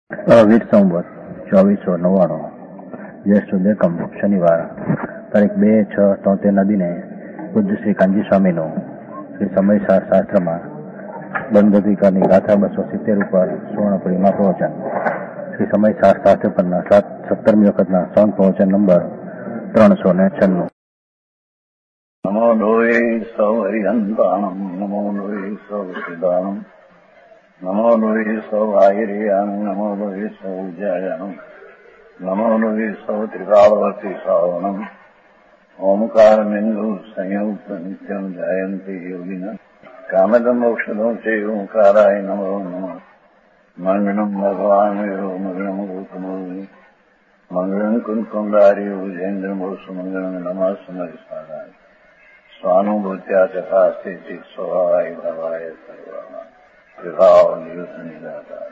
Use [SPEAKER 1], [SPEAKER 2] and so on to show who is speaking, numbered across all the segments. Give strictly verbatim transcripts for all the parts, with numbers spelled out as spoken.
[SPEAKER 1] વીર સંવત ચોવીસો નવ્વાણું જ્યેષ્ઠ સુદ એકમ શનિવાર તારીખ બે છ તોતેરના દિને પૂજ્ય શ્રી કાંજી સ્વામીનું શ્રી સમયસાર શાસ્ત્રમાં બંધધિકારની ગાથા બસો સિત્તેર ઉપર સુવર્ણપુરીમાં પ્રવચન. શ્રી સમયસાર શાસ્ત્ર પરના સાત સત્તરમી વખતના સોંગ પ્રવચન નંબર ત્રણસો ને છન્નું.
[SPEAKER 2] નમો લોહે સૌ હરિહંતાણમ નમો લોહે સૌ સિદ્ધાણમ નમો લોહે સૌ આયર્યામ નમો લોહે સૌ જયામ નમો લોહે સૌ ત્રિકાળવતી શ્રાવણમ ઓમકાર બિંદુ સંયુક્ત નિત્યમ જયંતી યોગિના કામદમ ઔષધો છે ઓંકારાય નમો નમઃ. મંગળમ ભગવાન મંગળમ ગૌતમોની મંગળમ કુંકુંડારી ભુજેન્દ્ર મોસુ મંગળમ નમઃ સમયસારાય સ્વાનુભૂત્યા તથા સ્થિતિ સ્વભાવાય ભવાય સર્વમાં વિભાવ નિયુદ્ધ નિરાકાર.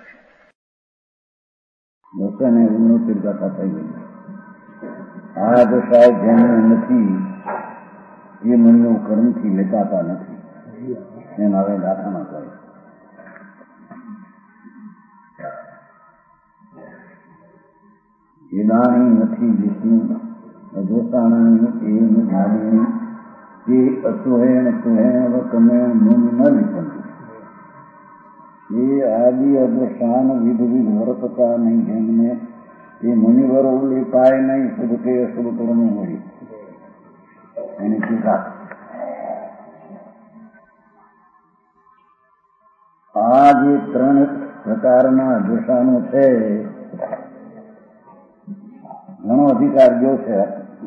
[SPEAKER 1] બસો ને ઉન્નોતેર ગાથા થઈ ગઈ. આ દશા જેને નથી એ મનનો કર્મથી લેતાતા નથી એને હવે ગાથામાં કહે. વેદાણી નથી વિષ્ણુ અધોસાણી એમ જાણી તે અસુહેણ સુહેણ વકમે મુનિ ન લીધંતી એ આદિ અદશાન વિધ વિધ વર્તતા નહીં જેમને તે મુનિવરો લેપાય નહીં શુભ કે અશુભ કર્મ મળી એની ટીકા. આ જે ત્રણ પ્રકારના દશાનો છે ઘણો અધિકાર જો છે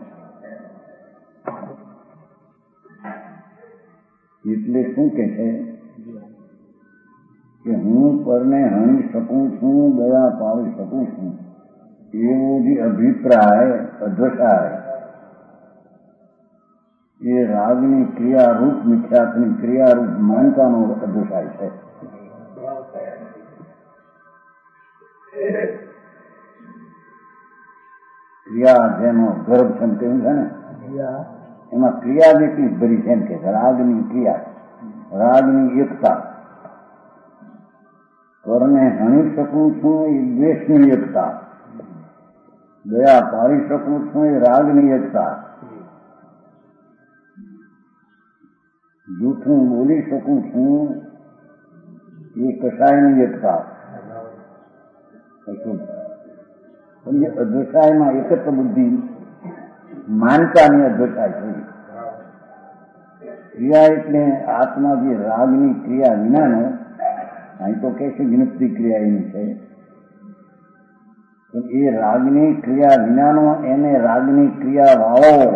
[SPEAKER 1] એટલે શું કે છે કે હું પરને હણી શકું છું, દયા પાડી શકું છું એવો જે અભિપ્રાય અધ્વસાય એ રાગની ક્રિયારૂપ મિથ્યાત્મની ક્રિયારૂપ માનતાનો અધ્વસાય છે. ક્રિયા જેનો ગર્ભ છે તેવું છે ને એમાં ક્રિયા જેટલી ભરી છે એમ કે રાગની ક્રિયા રાગની એકતા. પરને હણી શકું છું એ દ્વેષની એકતા, દયા પાડી શકું છું એ રાગની એકતા, જૂઠું બોલી શકું છું એ કસાયની એકતા. અધ્વસાયમાં એકત્ર બુદ્ધિ માનતાની અધ્વસાય થઈ. ક્રિયા એટલે આત્મા જે રાગની ક્રિયા વિનાનો, અહીં તો કે છે વિનપ્તિ ક્રિયા એની છે, પણ એ રાગની ક્રિયા વિનાનો એને રાગની ક્રિયા વાળો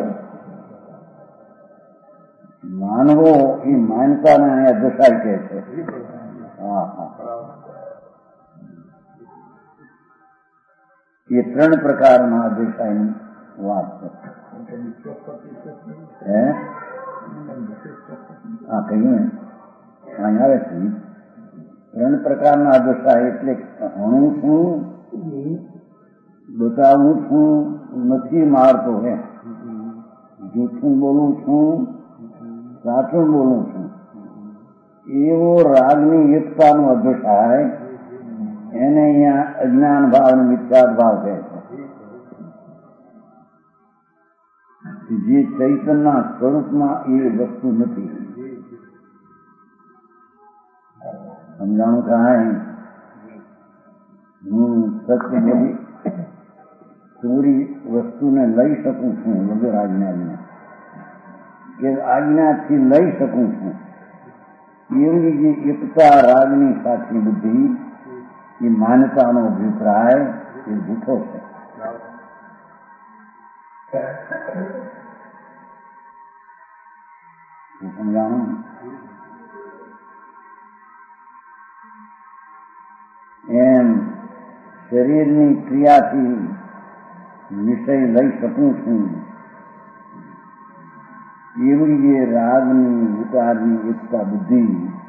[SPEAKER 1] માનવો એ માનતાને અહીંયા અધ્વસાય કહે છે. હા હા એ ત્રણ પ્રકારના અધ્વસાયની વાત છે. હે હા કહ્યું ને અહીં આવે છે ત્રણ પ્રકારના અધ્વસાય એટલે હણું છું, બતાવું છું, નથી મારતો હે, જૂઠું બોલું છું, સાચું બોલું છું એવો રાગની એકતાનો અધ્વસાય એને અહીંયા અજ્ઞાન ભાવ અને મિથ્યાત ભાવ કહે છે. જે ચૈતન્યના સ્વરૂપમાં એ વસ્તુ નથી. સમજાણું થાય હું સત્ય બોલી પૂરી વસ્તુને લઈ શકું છું વગર આજ્ઞાને, કે આજ્ઞાથી લઈ શકું છું એવી જે એકતા રાગની સાચી બુદ્ધિ એ માનતાનો અભિપ્રાય એ જૂઠો છે. સમજાણું? એમ શરીરની ક્રિયાથી વિષય લઈ શકું છું એવી જે રાગની વિકારની એકતા બુદ્ધિ,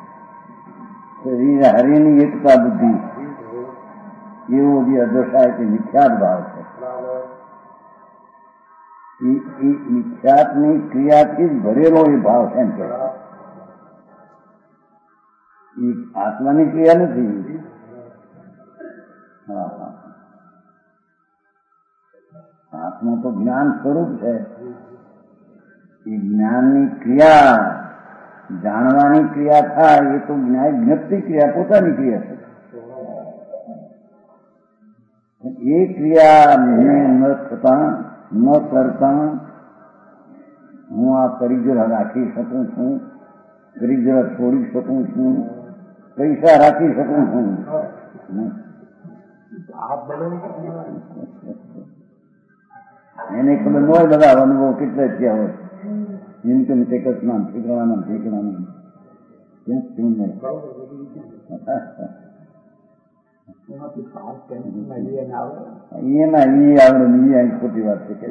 [SPEAKER 1] શરીર હરિની એકતા બુદ્ધિ એવો જે અધ્વસાય તે મિથ્યાત ભાવ છે. એ મિથ્યાતની ક્રિયાથી જ ભરેલો એ ભાવ છે એમ કે એ આત્માની ક્રિયા નથી.
[SPEAKER 2] હા હા આત્મા તો જ્ઞાન સ્વરૂપ છે. એ જ્ઞાનની ક્રિયા, જાણવાની ક્રિયા થાય એ તો જ્ઞપ્તિ ક્રિયા પોતાની ક્રિયા છે. એ ક્રિયા મને ન થતા ન કરતા હું આ પરિગ્રહ રાખી શકું છું, પરિગ્રહ છોડી શકું છું, પૈસા રાખી શકું છું. એને ખબર ન હોય બધા અનુભવ કેટલા થયા હોય. ઇન્કમ ટેક્સ ના ઠીકરાના ઠીકરાના એના એ આવડે એ ખોટી વાત છે.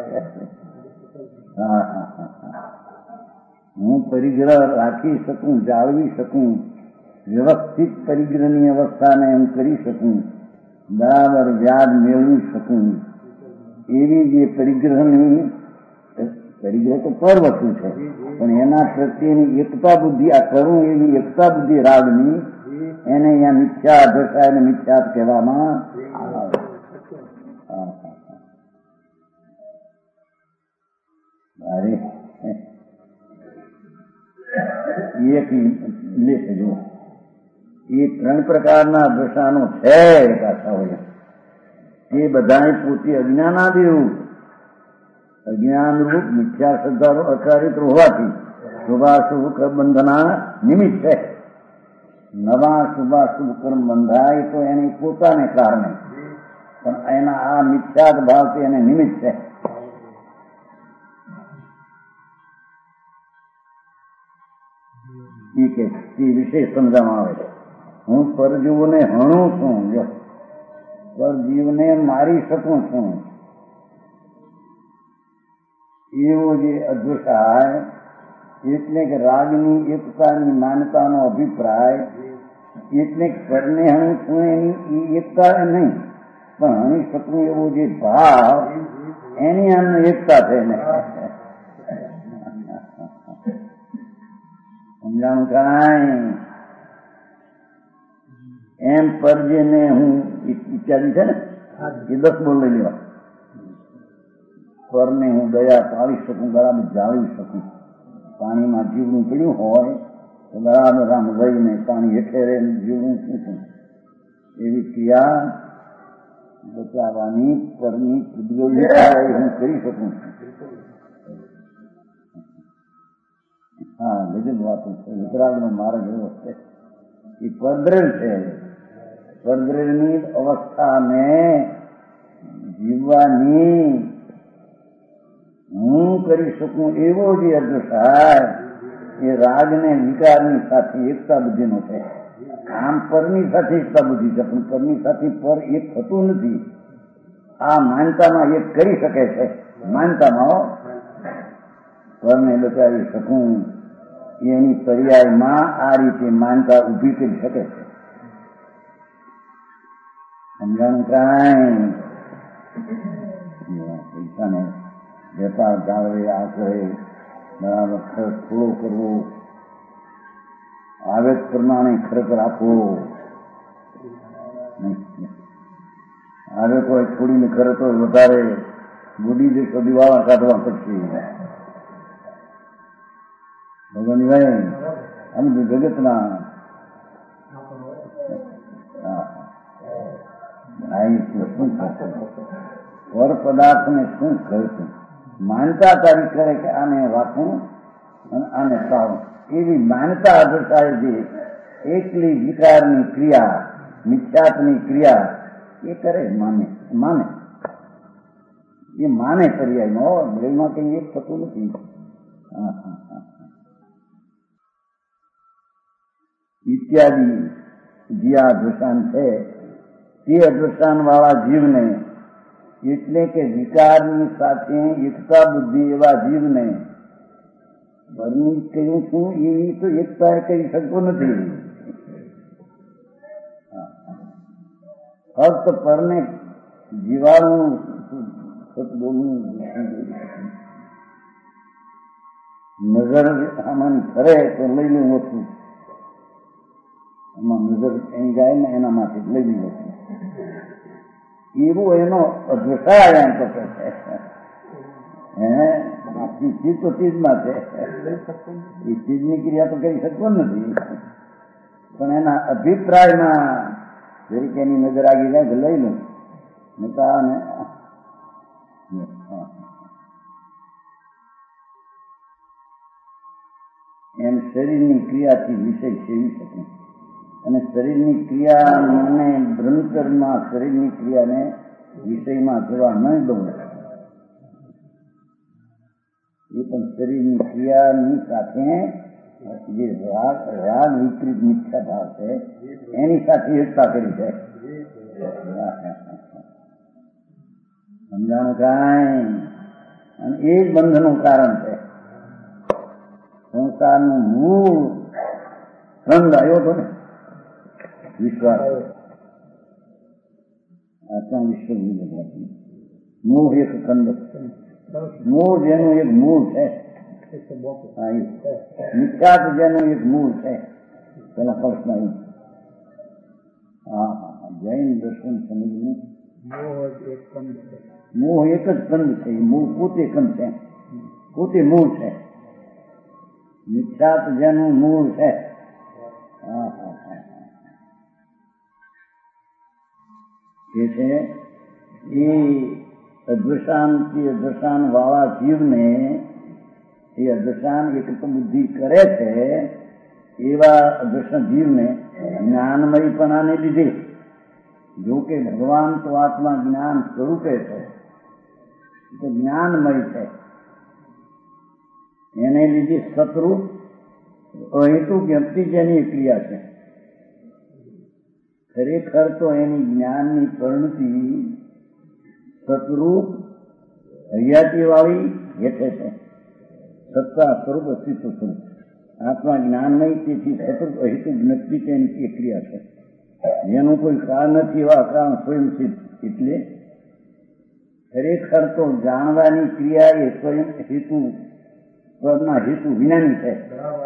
[SPEAKER 2] હા હા હા હું પરિગ્રહ રાખી શકું, જાળવી શકું, વ્યવસ્થિત પરિગ્રહની અવસ્થાને એમ કરી શકું, બરાબર વ્યાજ મેળવી શકું, એવી જે પરિગ્રહની, પરિગ્રહ તો પર વસ્તુ છે, પણ એના પ્રત્યેની એકતા બુદ્ધિ, આ કરું એવી એકતા બુદ્ધિ રાગની, એને અહીંયા મિથ્યા દશા અને મિથ્યાત કહેવામાં આવે. એક લેખ જો એ ત્રણ પ્રકારના દશાનો છે પાછા હોય એ બધા પોતે અજ્ઞાનાદિરૂપ, અજ્ઞાનરૂપ મિથ્યા શ્રદ્ધાનો અચારિત હોવાથી શુભાશુભ કર્મ બંધના નિમિત્ત છે. નવા શુભાશુભ કર્મ બંધાય તો એને પોતાને કારણે, પણ એના આ મિથ્યાત ભાવથી એને નિમિત્ત છે. એ કે વિશેષ સમજવામાં આવે છે. હું પરજીવોને હણું છું, પરજીવને મારી શકું છું, એવો જે અદ્વૈતાય એટલે કે રાગની એકતાની માન્યતાનો અભિપ્રાય, એટલે પરને હણું છું એની એકતા નહીં, પણ હણી શકું એવો જે ભાવ, એની આમ એકતા છે. સમજાણું કાંઈ એમ પરજેને હું ઇત્યાદિ છે ને એ દસ બોલ લઈ લેવા. પરને હું દયા પાડી શકું, બરાબર જાળવી શકું. પાણીમાં જીવડું પડ્યું હોય તો બરાબર આમ લઈને પાણી હેઠે રહે જીવડું શું એવી ક્રિયા બચાવવાની પરની કુદરતી હું કરી શકું. હા ગજબ વાતો છે. વિતરાગનો માર્ગ એવો છે. એ પરદ્રેલ છે. પરદ્રેલની અવસ્થાને જીવવાની હું કરી શકું એવો જે અદૃશ્ય એ રાગને વિકારની સાથે એકતા બુદ્ધિનો છે. આમ પરની સાથે એકતા બુદ્ધિ છે, પણ પરની સાથે પર એક થતું નથી. આ માનતામાં એક કરી શકે છે. માનતામાં પરને બચાવી શકું એની પર્યાયમાં આ રીતે માનતા ઉભી કરી શકે છે. સમજાણું કાંઈ પૈસાને વેપાર જાળવે, આ કરે, બરાબર ખર્ચ થોડો કરવો, આવે પ્રમાણે ખર્ચ રાખવો, આવે કોઈ છોડીને ખર્ચ હોય વધારે ગુડી જશો દિવાળા કાઢવા પડશે. ભગવાન ભાઈ આમ જગતના શું કરશે? પર પદાર્થને શું કરશું? માનતા તારી કરે કે આને રાખું અને આને સારું, એવી માનતા દર્શાવે છે. એકલી વિકારની ક્રિયા, મિથ્યાત્વની ક્રિયા એ કરે, માને માને એ માને પર્યાયમાં, બ્રેલમાં કઈ એક થતું નથી. હા હા હા ઇત્યાદિ જે આ અદૃષ્ટાન છે તે અદૃષ્ટાન વાળા જીવને, એટલે કે વિકારની સાથે એકતા બુદ્ધિ એવા જીવને બની કહ્યું છું એવી તો એકતા કરી શકતો નથી. ફક્ત પરને જીવાણું બોલવું, નજર આમાં ફરે તો લઈ લેવું હતું, એમાં નજર એની જાય ને એના માટે લઈ લીધું. એવું એનો અધ્વસાય એમ તો કે છે. હે ચીજ તો ચીજમાં છે, એ ચીજની ક્રિયા તો કરી શકતો નથી, પણ એના અભિપ્રાયમાં જરીક એની નજર આગી જાય તો લઈ લઉં ને એમ શરીરની ક્રિયાથી વિષય સેવી શકે, અને શરીરની ક્રિયા મને ભ્રમકરમાં શરીરની ક્રિયાને વિષયમાં જવા ન દઉં, એ પણ શરીરની ક્રિયાની સાથે જે રાગ રાગ વિપરીત મિથ્યા ભાવ છે એની સાથે એકતા કરી છે. સમજાણું કાંઈ? અને એ જ બંધનું કારણ છે. સંસારનું મૂળ સ્કંદ આવ્યો હતો ને વિશ્વાસ, આત્મા વિશ્વ મૂળ એક કંદ, મૂળ જેનું એક મૂળ છે, મિથ્યાત જેનું એક મૂળ છે, પેલા પક્ષમાં હા હા જૈન દર્શન સમજવું મોહ એક જ કંદ છે, મૂળ પોતે કંદ છે, પોતે મૂળ છે, મિથ્યાત જેનું મૂળ છે. હા હા હા એ છે એ અદ્વશાનથી અદ્વશાન વાળા જીવને એ અદ્વશાન એક તો બુદ્ધિ કરે છે, એવા અદ્વશાન જીવને જ્ઞાનમયપણાને લીધે, જો કે ભગવાન તો આત્મા જ્ઞાન સ્વરૂપે છે, તો જ્ઞાનમય છે, એને લીધે સતરૂપ અહેતુ વ્યક્તિ જેની ક્રિયા છે. ખરેખર તો એની જ્ઞાનની પરિણતિ સતરૂપ હૈયાતી વાળી હેઠે છે, સત્તા સ્વરૂપ અસ્તિત્વ સ્વરૂપ આત્મા જ્ઞાનમય, તેથી સતરૂપ અહેતુ જ્ઞપ્તિ તેની એ ક્રિયા છે, જેનું કોઈ કારણ નથી, એવા કારણ સ્વયં સિદ્ધ. એટલે ખરેખર તો જાણવાની ક્રિયા એ સ્વયં હેતુ પરના હેતુ વિનાની છે.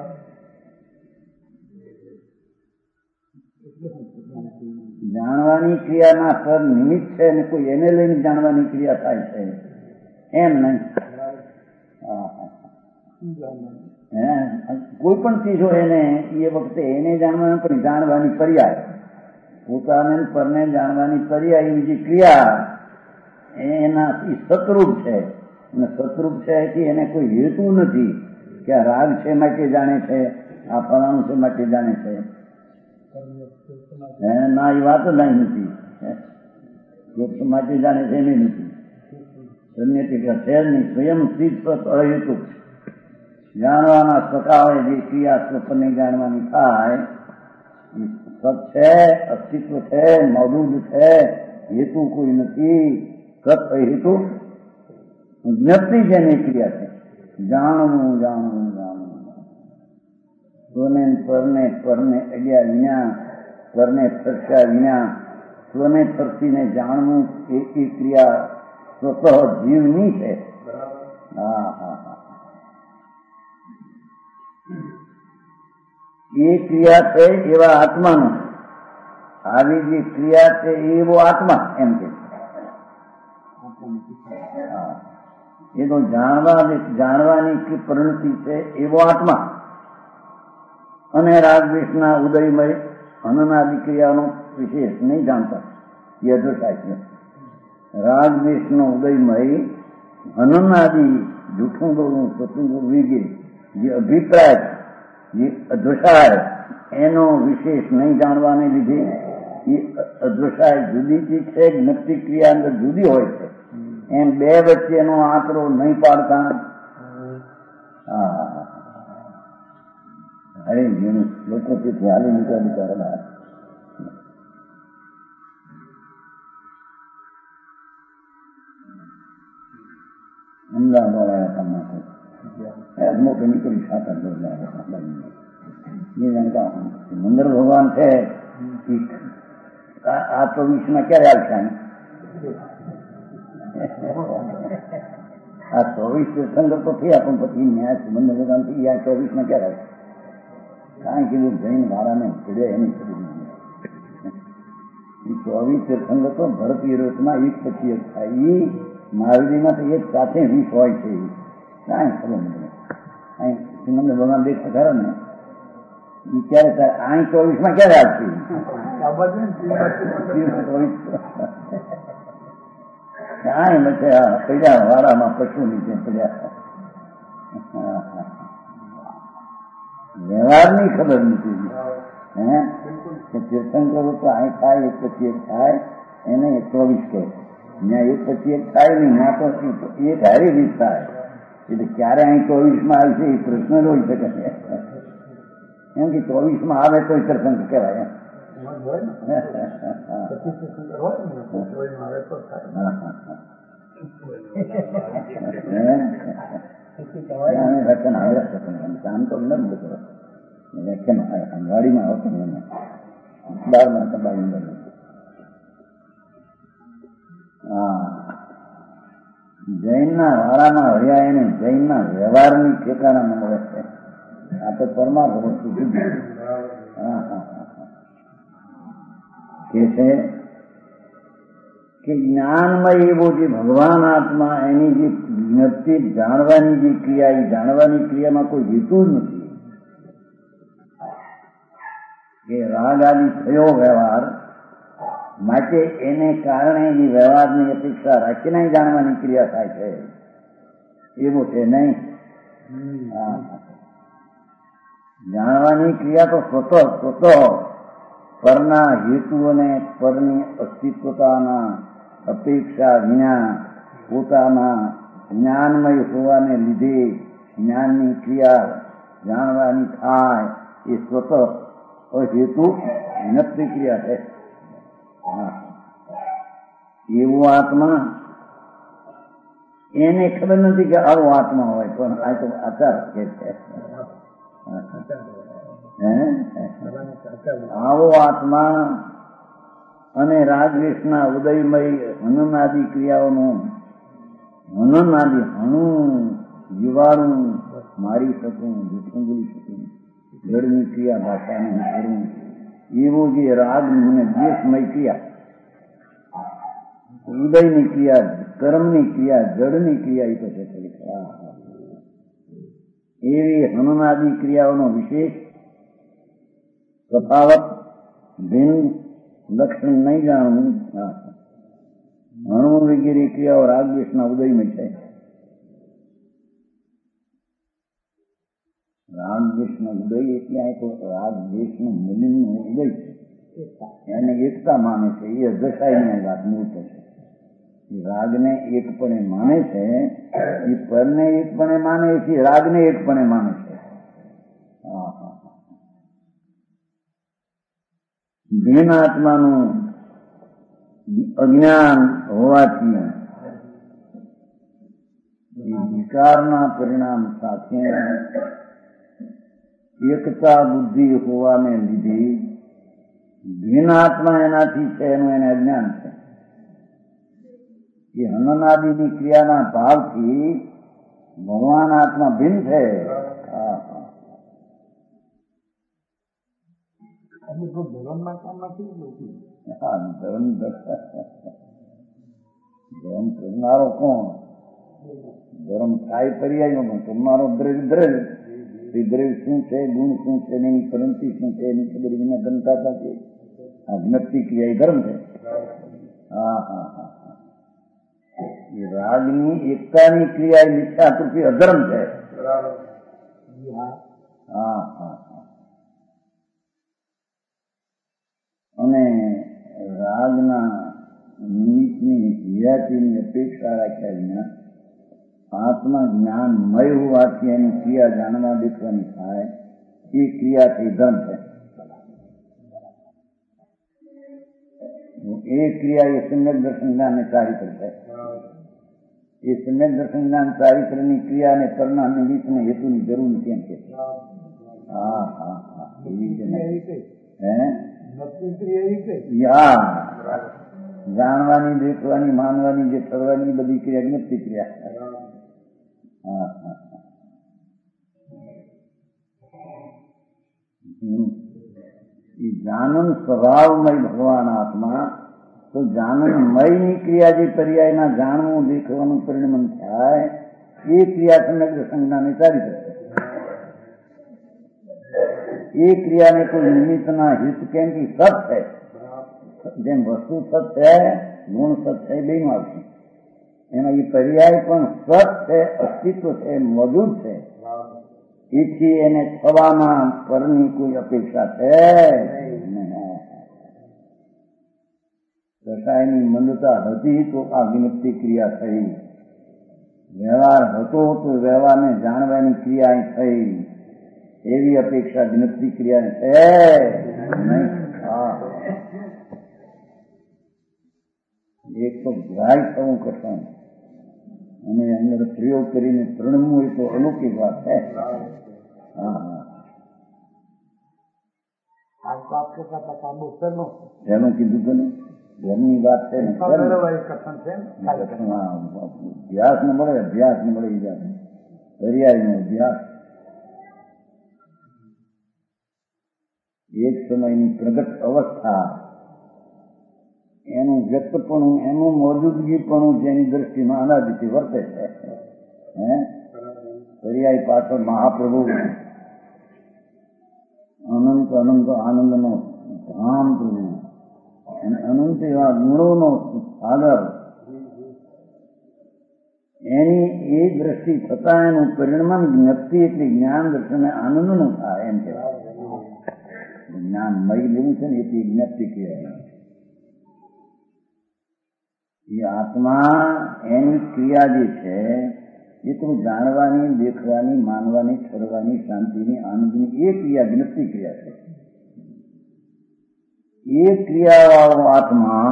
[SPEAKER 2] જાણવાની ક્રિયાના પર નિમિત્ત છે, અને કોઈ એને લઈને જાણવાની ક્રિયા થાય છે એમ નહીં. કોઈ પણ ચીજો એને એ વખતે એને જાણવાની પણ જાણવાની પર્યાય, પોતાને પરને જાણવાની પર્યાય એવી જે ક્રિયા એના સતરૂપ છે, અને સતરૂપ છે એથી એને કોઈ હેતુ નથી કે આ રાગ છે માટે જાણે છે, આ ફલાણું છે માટે જાણે છે, ના એ વાત જ નથી, માટે જાણે છે એની નથી. સન્યતિ છે જ નહીં, સ્વયં સ્થિત અહેતુ જાણવાના સ્વભાવે જે ક્રિયા સ્વપ્નને જાણવાની થાય એ સત છે, અસ્તિત્વ છે, મૌજૂદ છે, હેતુ કોઈ નથી. સત અહેતુ જ્ઞપ્તિ જેની ક્રિયા છે, જાણવું જાણવું જાણવું, સ્વને પરને પરને અડ્યા વિના, પરને ફરસ્યા વિના સ્વને ફરસીને જાણવું એ ક્રિયા સ્વતઃ જીવની છે. હા હા હા એ ક્રિયા છે એવા આત્માનો, આવી જે ક્રિયા છે એવો આત્મા એમ કે એ તો જાણવા જાણવાની પરિણતિ છે એવો આત્મા, અને રાગદ્વેષના ઉદયમય અનનાદિ ક્રિયાનો વિશેષ નહીં જાણતા એ અધોસાય છે. રાગદ્વેષનો ઉદયમય અનનાદિ જૂઠું બોલવું, સતું બોલવું વગેરે જે અભિપ્રાય, જે અધ્વસાય એનો વિશેષ નહીં જાણવાને લીધે એ અધ્વસાય જુદી ચીજ છે, જ્ઞપ્તિ ક્રિયા અંદર જુદી હોય છે, એમ બે વચ્ચેનો આંકડો નહીં પાડતા. હા અરે જેનું લોકો તેથી હાલી નીકળ્યા બિચારા અમદાવાદ મોટે નીકળી સાત મંદર ભગવાન છે આ ચોવીસમાં ક્યારે આવશે? આ ચોવીસ તીર્થંકર તો થયા, પણ પછી ન્યાય સંબંધ ભગવાન થી આ ચોવીસમાં ક્યારે આવશે? કારણ કે જૈન વાળાને ચડ્યા એની ચોવીસ તીર્થંકર તો ભરત વિરોધમાં એક પછી એક થાય. એ મહાવીરમાં તો એક સાથે વીસ હોય છે. કાંઈ ખબર નથી. અહીં શ્રીમંદ ભગવાન દેખ ખરા ને એ ક્યારે થાય? અહીં ચોવીસ માં ક્યારે આવશે? કાંઈ નથી. પડ્યા વાળામાં પશુ નીચે પડ્યા. વ્યવહારની ખબર નથી. હે તીર્થંકરો તો અહીં થાય એક પછી એક થાય એને ચોવીસ કહે. ત્યાં એક પછી એક થાય નહીં, ત્યાં તો એક હારી વીસ થાય. એટલે ક્યારે અહીં ચોવીસ માં આવશે એ પ્રશ્ન જ હોઈ શકે છે. એમ કે ચોવીસ માં આવે તો તીર્થંકર કહેવાય. રચન આવે કામ તો ન બધું અંગવાડીમાં આવતું મને બારમાં તબાઈ. હા, જૈનના વાળામાં હરિયા એને જૈનના વ્યવહારની ઠેકાણા મળે છે. આ તો પરમાર્થ વસ્તુ જુદી. હા હા કે છે કે જ્ઞાનમય એવો જે ભગવાન આત્મા એની જે વિનંતિ જાણવાની જે ક્રિયા, એ જાણવાની ક્રિયામાં કોઈ હેતુ જ નથી. કે રાગ આદિ થયો વ્યવહાર માટે એને કારણે એની વ્યવહારની અપેક્ષા રાખીને જાણવાની ક્રિયા થાય છે. એવું છે નહીં. જાણવાની ક્રિયા તો સ્વતઃ સ્વતઃ પરના હેતુ અને પરની અસ્તિત્વતાના અપેક્ષા વિના પોતાના જ્ઞાનમય હોવાને લીધે જ્ઞાનની ક્રિયા જાણવાની થાય એ સ્વતઃ હેતુ વિનંતી ક્રિયા છે. એવો આત્મા એને ખબર નથી કે આવો આત્મા હોય, પણ આ તો આચાર કે છે. આવો આત્મા અને રાગદ્વેષના ઉદયમય હનનાદી ક્રિયાઓનું હનનાદી હણું જીવાણું મારી શકું, જૂઠું બોલી શકું, જળની ક્રિયા ભાષાને કરવું, એવું જે રાગ મને દ્વેષમય ક્રિયા, ઉદયની ક્રિયા, કર્મની ક્રિયા, જળની ક્રિયા એ તો છે. એવી હનનાદી ક્રિયાઓનો વિશેષ તફાવત ભિન્ન લક્ષણ નહીં જાણવું. હણવું વગેરે ક્રિયાઓ રાગદ્વેષના ઉદયમય છે. રાગદ્વેષનો ઉદય એટલે આ તો રાગદ્વેષનું મૂલ્યનું ઉદય છે. એને એકતા માને છે. એ અધસાયની વાત મૂળ છે. રાગને એકપણે માને છે, એ પરને એકપણે માને છે, રાગને એકપણે માને છે. ભીન આત્માનું અજ્ઞાન હોવાથી વિકારના પરિણામ સાથે એકતા બુદ્ધિ હોવાને લીધે ભીન આત્મા એનાથી છે એનું એને અજ્ઞાન છે. એ હનનાદિની ક્રિયાના ભાવથી ભગવાન આત્મા ભિન્ન છે. ધર્મ ધર્મ કરનારો કોણ? ધર્મ થાય પર્યાય કરનારો દ્રવ્ય દ્રવ્ય એ દ્રવ્ય શું છે, ગુણ શું છે, એની કરંતી શું છે, એની ખબર વિના ગણતા છે. આ જ્ઞપ્તિ ક્રિયા એ ધર્મ છે. હા હા હા એ રાગની એકતાની ક્રિયા એ મિથ્યાકૃતિ અધર્મ છે. હા હા અને રાગના નિમિત્તની વિરાતીની અપેક્ષા રાખ્યા વિના આત્મા જ્ઞાનમય હોવાથી એની ક્રિયા જાણવા દેખવાની થાય એ ક્રિયાથી ધર્મ છે. એ ક્રિયા એ સમ્યક દર્શન જ્ઞાન ચારિત્ર છે. એ સમ્યક દર્શન જ્ઞાન ચારિત્રની ક્રિયાને પરના નિમિત્તને હેતુની જરૂર નથી એમ કે. હા હા હા એવી છે. હે જાણવાની, દેખવાની, માનવાની, જે કરવાની બધી ક્રિયા જ્ઞપ્તિ ક્રિયા. હા હા એ જાનન સ્વભાવમય ભગવાન આત્મા તો જાણનમયની ક્રિયા જે પર્યાયના જાણવું દેખવાનું પરિણમન થાય એ ક્રિયા સમગ્ર સંજ્ઞાને ચાલી શકે. એ ક્રિયાને કોઈ નિમિત્તના હિત કેમ કે સત છે, જેમ વસ્તુ સત છે ગુણ સત છે બેનું આવશે. એના એ પર્યાય પણ સત છે, અસ્તિત્વ છે, મોજૂદ છે. એથી એને થવામાં પરની કોઈ અપેક્ષા છે. રસાયણની મંદતા હતી તો આ વિનપ્તિ ક્રિયા થઈ. વ્યવહાર હતો તો વ્યવહારને જાણવાની ક્રિયા થઈ. એવી અપેક્ષા વિનપ્તિ ક્રિયા છે નહીં. એક તો ગ્રાહ્ય થવું કઠણ અને અંદર પ્રયોગ કરીને પ્રણમવું એ તો અલૌકિક વાત છે. હા હા એનું કીધું તો ને ઘરની વાત છે ને અભ્યાસ ને મળે અભ્યાસ ને મળે પર્યાય નો અભ્યાસ. એક સમયની પ્રગટ અવસ્થા એનું વ્યક્તપણું એનું મોજૂદગીપણું જેની દ્રષ્ટિમાં અનાદિથી વર્તે છે. હે પર્યાય પાછળ મહાપ્રભુ અનંત અનંત આનંદનો ધામ પ્રભુ અને અનંત એવા ગુણોનો સાગર, એની એ દ્રષ્ટિ થતા એનું પરિણમન જ્ઞપ્તિ એટલે જ્ઞાન દર્શન આનંદનું થાય. એમ કે જ્ઞાન મય લેવું છે ને એથી જ્ઞપ્તિ કહેવાય. એ આત્મા એની ક્રિયા જે છે એ તો જાણવાની, દેખવાની, માનવાની, ઠરવાની, શાંતિની, આનંદની એ ક્રિયા જ્ઞપ્તિ ક્રિયા છે. એ ક્રિયાવાળો આત્મા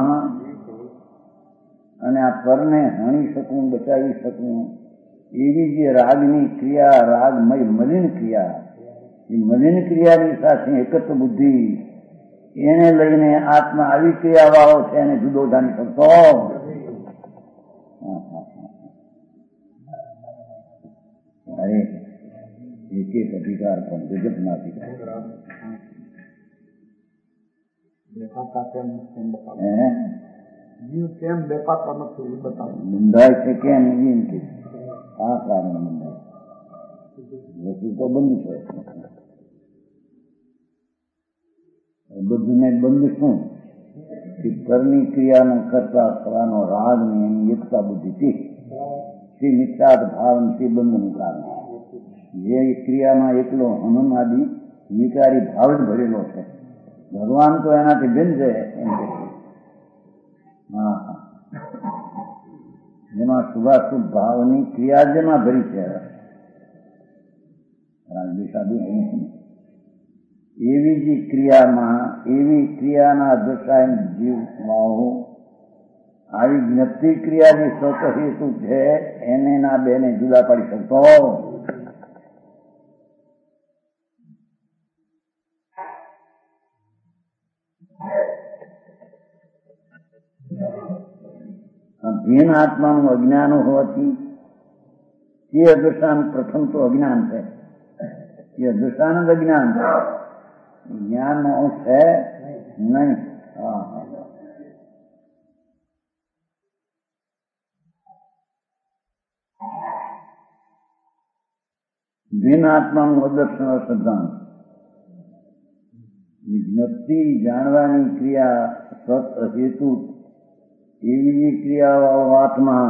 [SPEAKER 2] અને આ પરને હણી શકું, બચાવી શકું એવી જે રાગની ક્રિયા, રાગમય મલિન ક્રિયા, એ મલિન ક્રિયાની સાથે એકત્વ બુદ્ધિ એને લઈને આત્મા આવી ક્રિયાવાળો છે એને જુદો જાણી શકતો. અરે એક એક અધિકાર પણ જગતના અધિકાર બંધાય છે કેમ એમ કે આ કારણે બંધાય વસ્તુ તો બંધ છે. બધું ને બંધ શું કે કરની ક્રિયાનો કરતા થવાનો રાગ ને એની એકતા બુદ્ધિથી તે મિથ્યાદ ભાવ તે બંધનું કારણ. જે ક્રિયામાં એકલો હનુમાદી વિકારી ભાવ જ ભરેલો છે. ભગવાન તો એનાથી ભિન્ન છે એમ કે હા હા જેમાં શુભાશુભ ભાવની ક્રિયા જેમાં ભરી છે એવી જ ક્રિયામાં એવી ક્રિયાના દશાય જીવવાઓ આવી જ્ઞપ્તિ ક્રિયા જે સ્વત હેતુ છે એને ના બેને જુદા પાડી શકતો. ભીન આત્માનું અજ્ઞાન હોવાથી એ અદૃષ્ટાન પ્રથમ તો અજ્ઞાન છે. એ અદૃષ્ટાન જ અજ્ઞાન છે, જ્ઞાનનો અંશ છે નહીં. હા હા ભીન આત્માનું અદર્શન અશ્રદ્ધાન જ્ઞપ્તિ જાણવાની ક્રિયા સત હેતુ એવી ક્રિયાવાળો આત્મા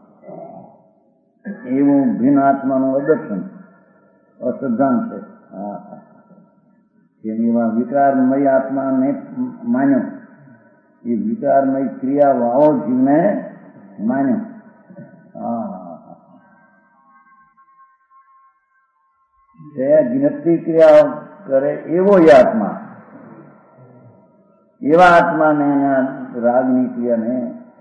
[SPEAKER 2] એવું ભિન્ન આત્માનું અદર્શન અશ્રદ્ધાન છે. હા એવા વિકારમય આત્માને માન્યો, એ વિકારમય ક્રિયા વાળો જીવને માન્યો. હા જે જ્ઞપ્તિ ક્રિયા કરે એવો એ આત્મા, એવા આત્માને રાગની ક્રિયાને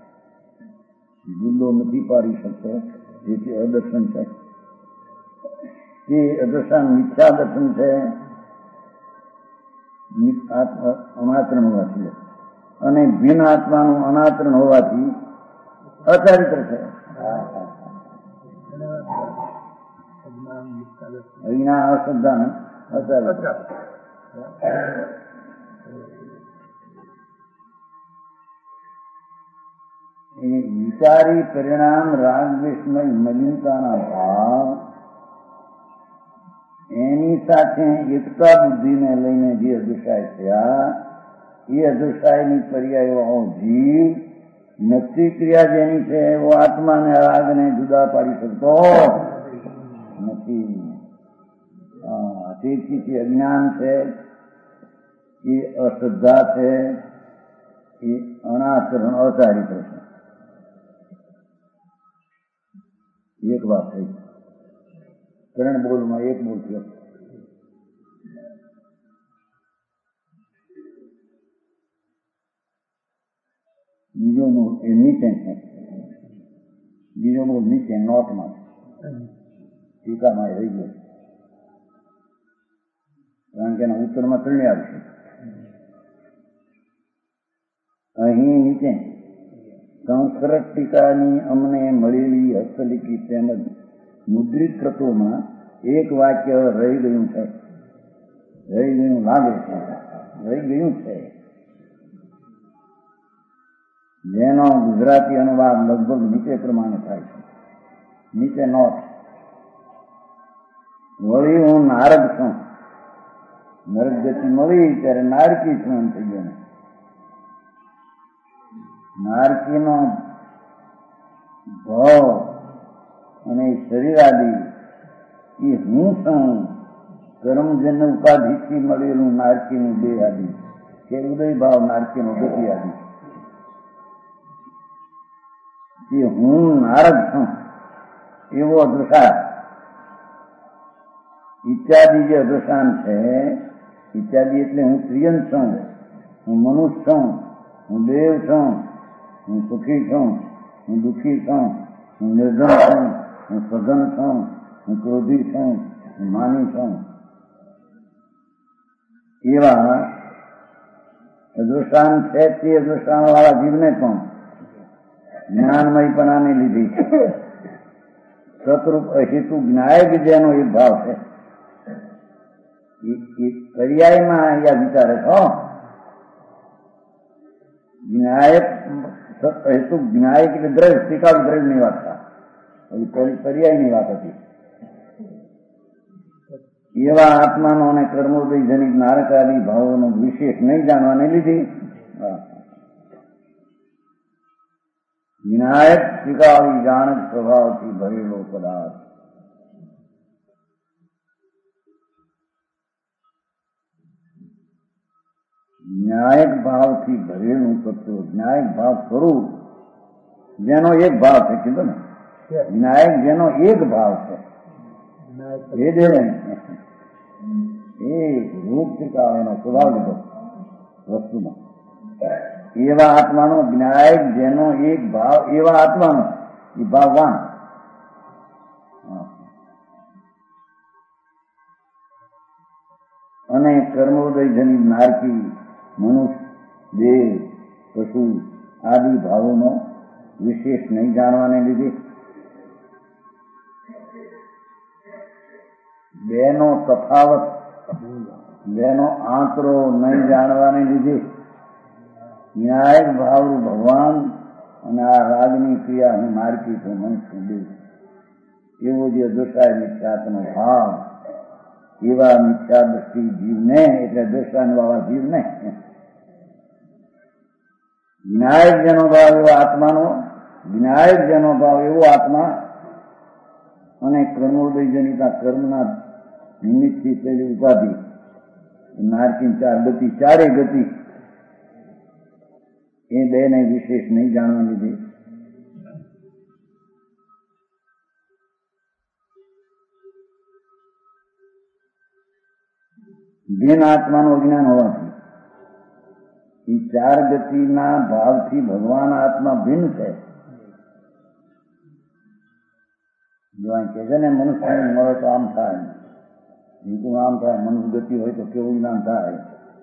[SPEAKER 2] જુદો નથી પાડી શકતો. જેથી અદર્શન છે તે અદર્શન મિથ્યા દર્શન છે. અનાચરણ હોવાથી અને ભિન્ન આત્માનું અનાચરણ હોવાથી અચારિત્ર છે. અજ્ઞાન અશ્રદ્ધાન અચારિત્ર. એ વિચારી પરિણામ રાગ દ્વેષમય મલિનતાના ભાવ એની સાથે એકતા બુદ્ધિને લઈને જે અદૃશાય થયા એ અદૃશાયની પર્યાયો જીવ નક્કી ક્રિયા જેની છે એવો આત્માને રાગને જુદા પાડી શકતો નથી. તેથી અજ્ઞાન છે, એ અશ્રદ્ધા છે, એ અનાચરણ અચારિત્ર છે. એક વાત થઈ ત્રણ બોલમાં એક બોલ થયો. બીજો બોલ એ નીચે છે, બીજો બોલ નીચે નોટમાં ટીકામાં રહી ગયો, કારણ કે એના ઉત્તરમાં ત્રણે આવશે. અહીં નીચે સંસ્કૃત ટીકાની અમને મળેલી હસ્તલિખિત તેમજ મુદ્રિત કૃતોમાં એક વાક્ય રહી ગયું છે, રહી ગયું લાગે છે, રહી ગયું છે, જેનો ગુજરાતી અનુવાદ લગભગ નીચે પ્રમાણે થાય છે. નીચે નોટ: વળી હું નારદ છું, નરક ગતિ મળી ત્યારે નારકી છું એમ થઈ ગયો. નારકીનો ભાવ અને શરીર આદિ એ હું છું, કર્મજન્ય ઉપાધિથી મળેલું નારકીનું દેહ આદિ કે ઉદય ભાવ નારકીનો ગતિ આદિ એ હું નારદ છું એવો અદૃશાન ઇત્યાદિ જે અદૃશાન છે, ઇત્યાદિ એટલે હું ત્રિયન છું, હું મનુષ્ય છું, હું દેવ છું, હું સુખી છું, હું દુઃખી છું, હું નિર્ધન છું, હું સઘન છું, હું ક્રોધી છું, હું માની છું, એવા અદૃશાન છે. તે અદૃશાન વાળા જીવને પણ જ્ઞાનમયપણાને લીધી સતરૂપ અહેતુ જ્ઞાયક જેનો એક ભાવ છે, એ પર્યાયમાં અહીંયા વિચારે છો. જ્ઞાયક હેતુ જ્ઞાયક એટલે દ્રઢ સ્વીકાર દ્રઢની વાત થાય, પર્યાયની વાત હતી. એવા આત્માનો અને કર્મોદય જનિત નારકાદી ભાવોનો વિશેષ નહીં જાણવાને લીધી વિનાયક સ્વીકારી જાણક સ્વભાવથી ભરેલો પદાર્થ. ન્યાયક ભાવથી ભરેલું તત્વ, ન્યાયક ભાવ સ્વરૂપ જેનો એક ભાવ છે, કીધું ને વિનાયક જેનો એક ભાવ છે, એ રૂપ સ્વીકાર એનો સ્વભાવ લીધો વસ્તુમાં. એવા આત્માનો જ્ઞાયક જેનો એક ભાવ, એવા આત્માનો એ ભાવવાન અને કર્મોદય જનિત નારકી મનુષ્ય, દેવ, પશુ આદિ ભાવોનો વિશેષ નહીં જાણવાને લીધે બેનો તફાવત, બેનો આંતરો નહીં જાણવાને લીધે ન્યાયક ભાવ ભગવાન અને આ રાગની ક્રિયા હું નારકી છું, મનુષ્ય, દેવ એવો જે દોષાય મિથ્યાત્મનો ભાવ, એવા મિથ્યા દ્રષ્ટિ જીવને એટલે દોષાન વાળા જીવને વિનાયક જેનો ભાવ એવો આત્માનો, વિનાયક જેનો ભાવ એવો આત્મા અને કર્મોદય જનિતા કર્મના નિમિત્તથી થયેલી ઉપાધિ નારકી ચાર ગતિ, ચારે ગતિ એ બે ને વિશેષ નહીં જાણવા લીધી ભિન્ન આત્માનું અજ્ઞાન હોવાથી એ ચાર ગતિના ભાવથી ભગવાન આત્મા ભિન્ન છે. જો અહીં કહે છે ને મનુષ્ય મળે તો આમ થાય, બીજું આમ થાય, મનુષ્ય ગતિ હોય તો કેવું જ્ઞાન થાય,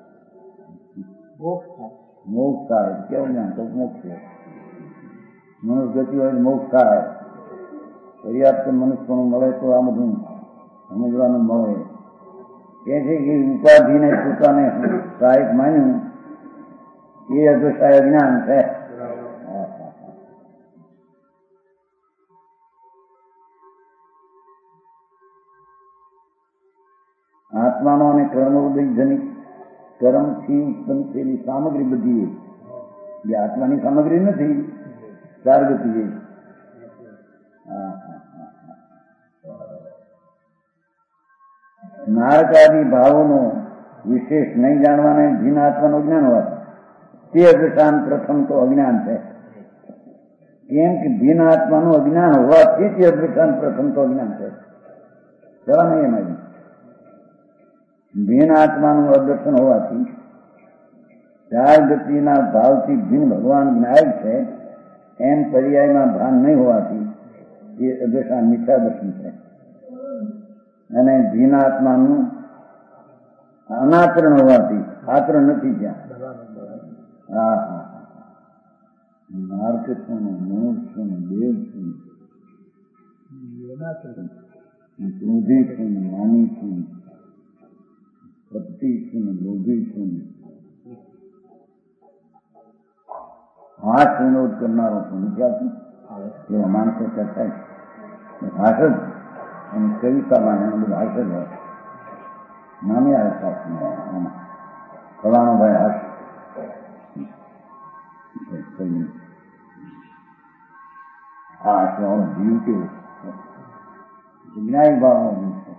[SPEAKER 2] મોક્ષ થાય કેવું જ્ઞાન તો મોક્ષ છે, મનુષ્ય ગતિ હોય મોક્ષ થાય, પર્યાપ્ત મનુષ્યનું મળે તો આ બધું સમજવાનું મળે. કે છે કે ઉપાધિને પોતાને સહાયક માન્યું એ અદૃશ્ય જ્ઞાન છે. જ્ઞાનોદયજનિક કર્મથી ઉત્પન્ન થયેલી સામગ્રી બધી એ આત્માની સામગ્રી નથી. ચાર ગતિ એ નારકાદી ભાવોનો વિશેષ નહીં જાણવાના ભીન આત્માનું જ્ઞાન હોવાથી તે અજ્ઞાન પ્રથમ તો અજ્ઞાન છે. કેમ કે ભીન આત્માનું અજ્ઞાન હોવાથી તે અજ્ઞાન પ્રથમ તો અજ્ઞાન છે. જવા નહીં એમાં ભીન આત્માનું અદર્શન હોવાથી ચાર ગતિના ભાવથી ભીન ભગવાન જ્ઞાયક છે એમ પર્યાયમાં ભાન નહીં હોવાથી એ અદર્શન મિથ્યા દર્શન છે. અને ભીન આત્માનું અનાચરણ હોવાથી આચરણ નથી ત્યાં. હા હા માર્ગ છું મૂળ છું દેવ છું ક્રોધી છું માની છું પતિ છું લોભી છું હાથ વિનોદ કરનારો છું. ક્યાં છું એવા માણસો કરતા હાથ જ અને કવિતામાં એનું બધું હાથ જ હોય. નાની આશા ફલાણો ભાઈ હાથ આ આશયાનો જીવ કેવો જ્ઞાની ભાવનો જીવ છે.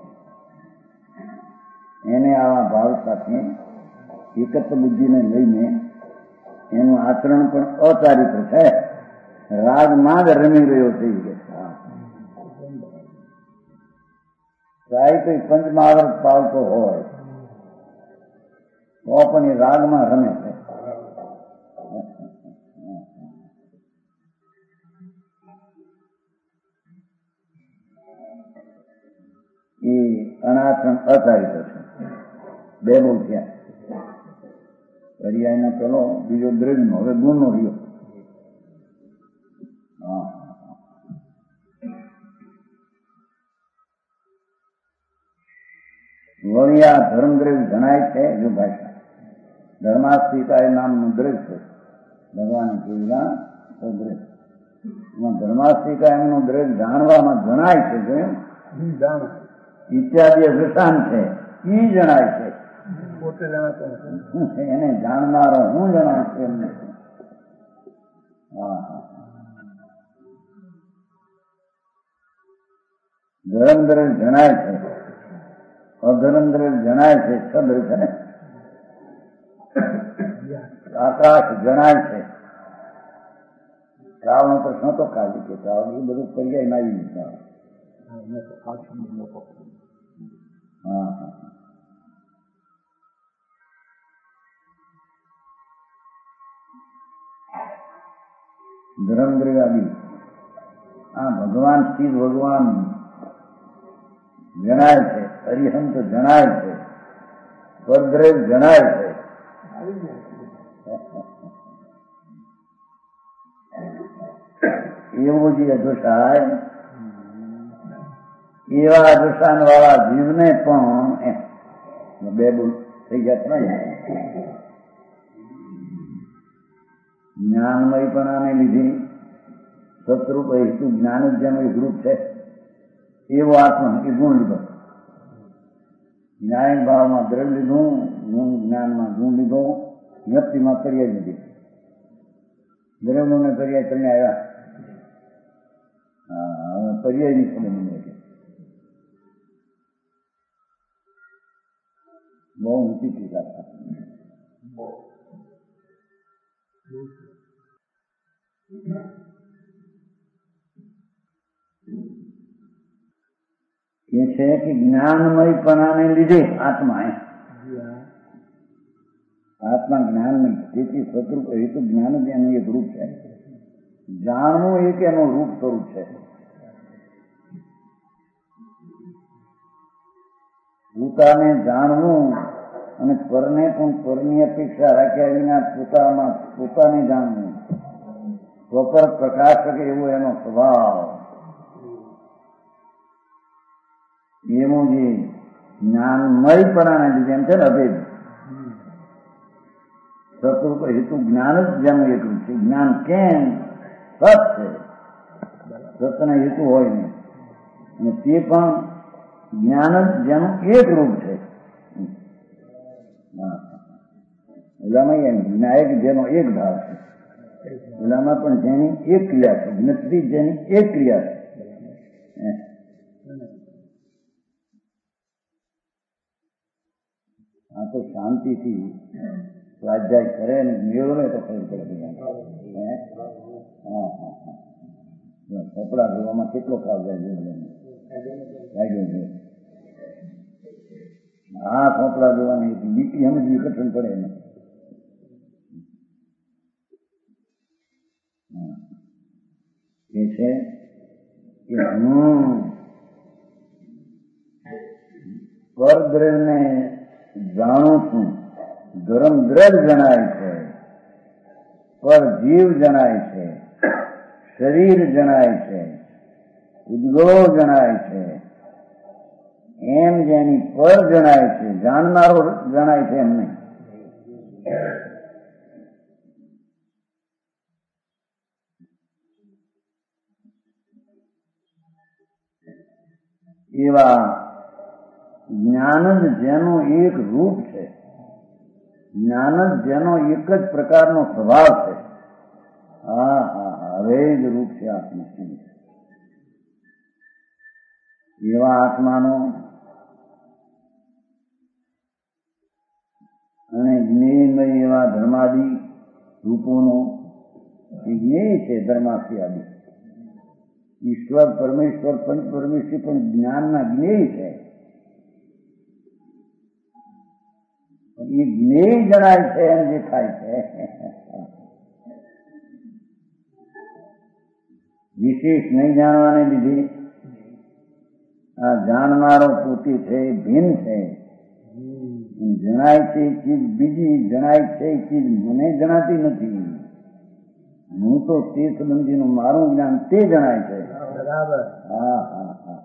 [SPEAKER 2] એને આવા ભાવ સાથે એકત્ર બુદ્ધિને લઈને એનું આચરણ પણ અચારિત્ર છે. રાગમાં જ રમી રહ્યો છે. સાહિત્ય પંચમહાવર્ત પાલતો હોય તો પણ એ રાગમાં રમે છે. એ અનાચરણ અચારિત્ર છે. બે બહુ થયા. પર્યાયનો પેલો બીજો દ્રવ્યનો હવે ગુણનો રહ્યો. હા વળી આ ધર્મદ્રવ્ય જણાય છે. જો ભાષા ધર્માસ્તિકા એ નામનું દ્રવ્ય છે. ભગવાન કહેલા દ્રવ્ય એમાં ધર્માસ્તિકા એમનું દ્રવ્ય જાણવામાં જણાય છે. જોયું ઇત્યાદિ અભિશાન છે એ જણાય છે. પોતે એને જાણનારો હું જણાય છે એમને. હા હા ધર્મ દ્રવ્ય જણાય છે. અધર્મ દ્રવ્ય જણાય છે. છદ્ર છે ને આકાશ જણાય છે. કાળનો પ્રશ્ન તો કાઢી કે કાળ એ બધું પર્યાય ના આવી દીધા. હા હા ધર્મ દ્રવ્યાદિ આ ભગવાન શિવ ભગવાન જણાય છે. અરિહંત જણાય છે. સ્વદ્રવ્ય જણાય છે. એવું જે અધુષાય એવા અધુષાન વાળા જીવને પણ બે બોલ થઈ ગયા છે. જ્ઞાનમયપણાને લીધે સતરૂપ હેતુ જ્ઞાન જ જેનો એક રૂપ છે એવો આત્મા એ ગુણ લીધો. ન્યાય ભાવમાં દ્રવ્ય લીધું, ગુણ જ્ઞાનમાં ગુણ લીધો, વ્યક્તિમાં પર્યાય લીધી. દ્રવ્યોને પર્યાય કરીને આવ્યા. હા હવે પર્યાયની ખબર નહીં છે. બહુ ઊંચી ટીકા એ છે કે જ્ઞાનમયપણાને લીધે આત્મા એ આત્મા જ્ઞાનમય તેથી સ્વરૂપ હેતુ જ્ઞાન જ એનું એક રૂપ છે. જાણવું એક એનું રૂપ સ્વરૂપ છે. પોતાને જાણવું અને પરને પણ પરની અપેક્ષા રાખ્યા વિના પોતામાં પોતાને જાણવું સ્વપર પ્રકાશ શકે એવો એનો સ્વભાવ. એનું જે જ્ઞાનમયપણાને લીધે એમ છે ને અભેદ સતરૂપ હેતુ જ્ઞાન જ જેનું એક રૂપ છે. જ્ઞાન કેમ સત છે. સતના હેતુ હોય નહીં અને તે પણ જ્ઞાન જ જેનું એક રૂપ છે. હા, ઓલામાં એમ વિનાયક જેનો એક ભાવ છે, ઓલામાં પણ જેની એક ક્રિયા છે, જ્ઞપ્તિ જેની એક ક્રિયા છે. આ તો શાંતિથી સ્વાધ્યાય કરે ને મેળવે તો ખબર પડે. હા હા હા, કપડા ધોવામાં કેટલો સ્વાધ્યાય જોયો. હા, કપડા ધોવાની લીટી સમજવી કઠિન પડે ને. એ છે કે હું પરદ્રવ્યને જાણું છું, ધર્મ દ્રઢ જણાય છે, પર જીવ જણાય છે, શરીર જણાય છે, ઉદ્ગવ જણાય છે. એમ જેની પર જણાય છે, જાણનારો જણાય છે એમ નહીં. એવા જ્ઞાન જ જેનું એક રૂપ છે, જ્ઞાન જ જેનો એક જ પ્રકારનો સ્વભાવ છે. હા હા હા, હવે જ રૂપ છે આત્મા. એવા આત્માનો અને જ્ઞેયમય એવા ધર્માદિ રૂપોનો જ્ઞેય છે. ધર્માથી આદિ ઈશ્વર પરમેશ્વર પંચ પરમેશ્વર પણ જ્ઞાનના જ્ઞેય છે. એ જ્ઞેય જણાય છે એમ જે થાય છે. વિશેષ નહીં જાણવાને લીધે આ જાણનારો પોતે છે ભિન્ન છે. જણાય છે ચીજ બીજી, જણાય છે ચીજ મને જણાતી નથી. હું તો તે સંબંધીનું મારું જ્ઞાન તે જણાય છે. બરાબર. હા હા હા.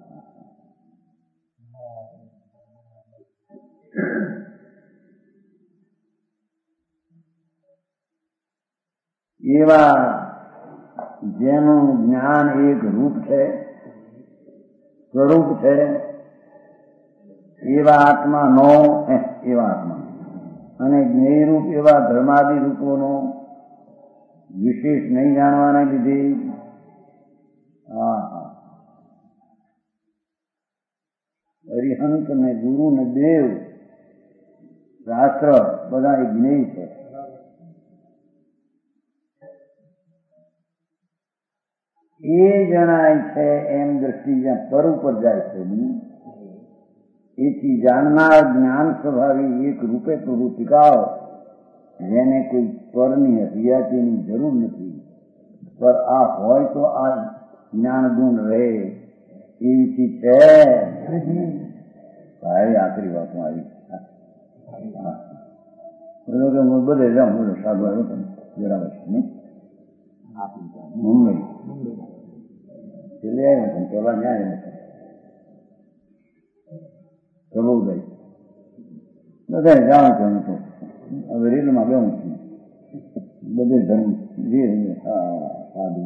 [SPEAKER 2] એવા જેનું જ્ઞાન એક રૂપ છે, સ્વરૂપ છે, એવા આત્મા નો એવા આત્મા અને જ્ઞેયરૂપ એવા ધર્માદિ રૂપોનો વિશેષ નહીં જાણવાને લીધે હા હા અરિહંત ને ગુરુ ને દેવ શાસ્ત્ર બધા એ જ્ઞેય છે. એ જણાય છે એમ દ્રષ્ટિ જ્યાં પર ઉપર જાય છે. એથી જાણનાર જ્ઞાન સ્વભાવી એક રૂપે પ્રવૃત્તિકાઓ જેને કોઈ પરની હરિયાતીની જરૂર નથી. પર આ હોય તો આ જ્ઞાન ગુણ રહે એવી ચીજ છે. ભાઈ આખરી વાતમાં આવી હું બધે જાઉં બધો સાધુ આવ્યો તમે બરાબર છે ને મુંબઈ છેલ્લે આવ્યો પણ પેલા ન્યાય નથી પ્રભુભાઈ બધા જાણું છું. હું તો હવે રેલમાં ગયું છું બધે ધર્મ જે સાધુ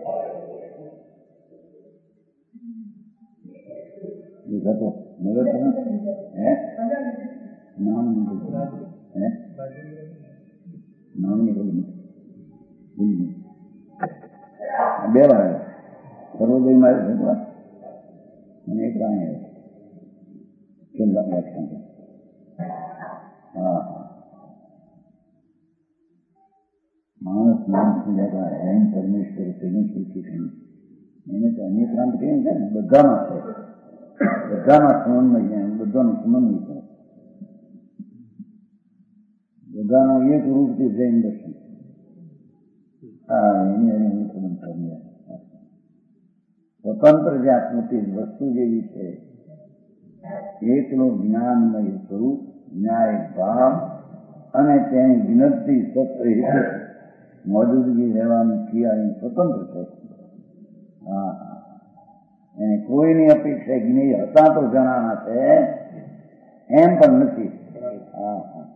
[SPEAKER 2] હતો નગર તમે હે નામ હે નામ ની બોલું બે વાર સર્વોદય મારે ભગવાન અને એક રાણી છેલ્લા લક્ષણ હા માણસ માણસ એમ પરમેશ્વર તેની સૂચી એને તો અનેક રામ કેમ છે ને બધામાં છે. બધામાં સમન્વય છે, બધાનું સમન્વય છે. બધાનો એક રૂપથી જૈન દર્શન હા એની એની હું ખબર સ્વતંત્ર જ્યાં પોતે વસ્તુ જેવી છે. એકનું જ્ઞાનમય સ્વરૂપ, ન્યાય ભાવ અને તેની વિનંતી સત્ય મોજૂદગી રહેવાની ક્રિયા સ્વતંત્ર છે. હા એને કોઈની અપેક્ષા જ્ઞેય હતા તો જણાના છે એમ પણ નથી. હા હા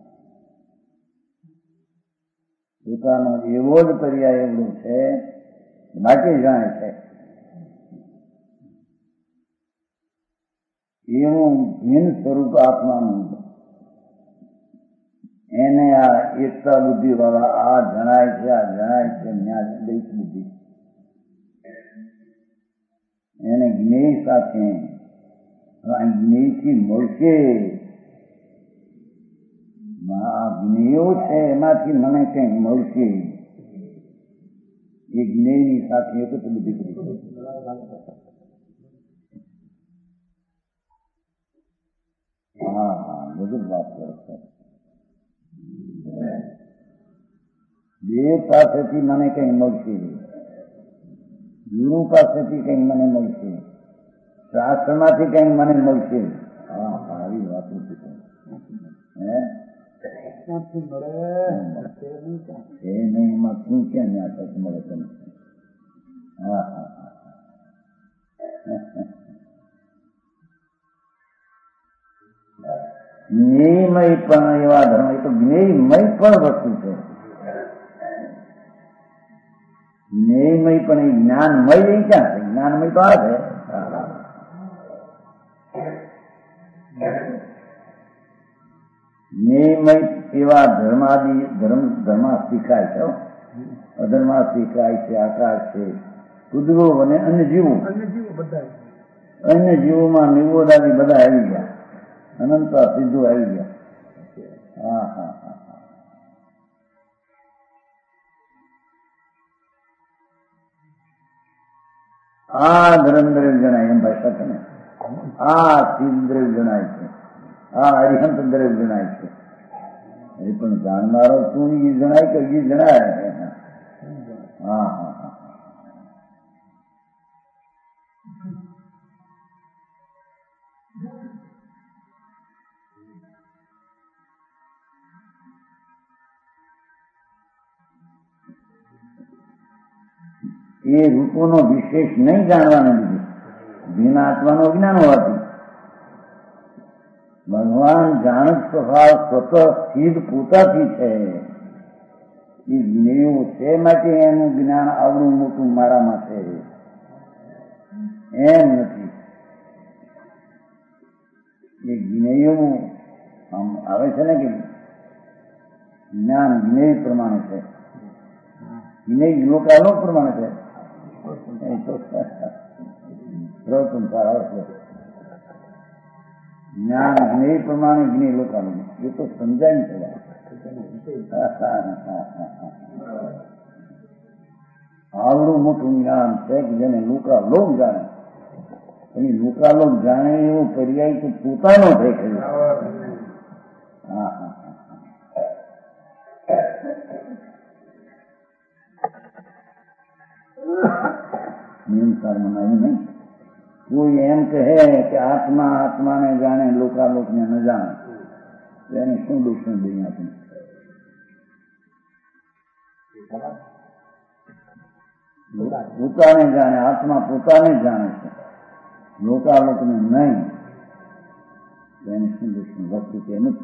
[SPEAKER 2] પોતાનો એવો જ પર્યાય એવડો છે બાકી જાણે છે. એવું ભિન્ન સ્વરૂપ આત્માનું એને આ એકતા બુદ્ધિ વાળા આ જણાય છે, આ જણાય છે ન્યાય દૈત બુદ્ધિ. એને જ્ઞેય સાથે આ જ્ઞેયથી મળશે. આ જ્ઞેયો છે એમાંથી મને કંઈક મળશે. એ જ્ઞેયની સાથે એક જ બુદ્ધિ કરી છે. હા હા બધું વાત કરે. બે પાસેથી મને કંઈ મળશે, ગુરુ પાસેથી કંઈક મને મળશે, શાસ્ત્રમાંથી કંઈક મને મળશે. હા આવી વાતો છે. હે એ નહીં એમાં શું ક્યાં ના તક મળે તમે? હા હા હા જ્ઞેયમય પણ એવા ધર્મ, એ તો જ્ઞેયમય પણ વસ્તુ છે. જ્ઞેયમય પણ એ જ્ઞાનમય એ ક્યાં છે? જ્ઞાનમય તો આ છે. જ્ઞેયમય એવા ધર્માદિ ધર્મ ધર્મા શીખાય છે, અધર્મા શીખાય છે, આકાશ છે, કુદરો અને અન્ય જીવો. અન્ય જીવોમાં નિવોદાદી બધા આવી ગયા, અનંત સિદ્ધો આવી ગયા. હા હા હા આ ધર્મદ્રવ્ય ગણાય એમ ભાષા છે ને. આ સિદ્ધદ્રવ્ય ગણાય છે, આ અરિહંત દ્રવ્ય ગણાય છે. એ પણ જાણનારો તું એ જણાય કે એ જણાય. હા હા હા એ રૂપોનો વિશેષ નહીં જાણવાને લીધે ભીના આત્માનું અજ્ઞાન હોવાથી ભગવાન જાણત સ્વભાવ સ્વતઃ સ્થિર પોતાથી છે. એ જ્ઞેયો છે માટે એનું જ્ઞાન આવડું મોટું મારામાં છે એમ નથી. એ જ્ઞેયો આમ આવે છે ને કે જ્ઞાન જ્ઞેય પ્રમાણે છે, જ્ઞેય લોકાલોક પ્રમાણે છે. જ્ઞાન જ્ઞેય પ્રમાણે જ્ઞેય લોકાલોક એ તો સમજાય છે. આવડું મોટું જ્ઞાન છે કે જેને લોકાલોક જાણે. એની લોકાલોક જાણે એવો પર્યાય તો પોતાનો થઈ ગયો. હા હા નિયમસાર મનાયું નહીં. કોઈ એમ કહે કે આત્મા આત્માને જાણે લોકાલોકને ન જાણે તો એને શું દુશ્મન દઈ આપણે? પોતાને જાણે, આત્મા પોતાને જાણે છે, લોકાલોકને નહીં, એને શું દુશ્મન? વસ્તુ તેમ જ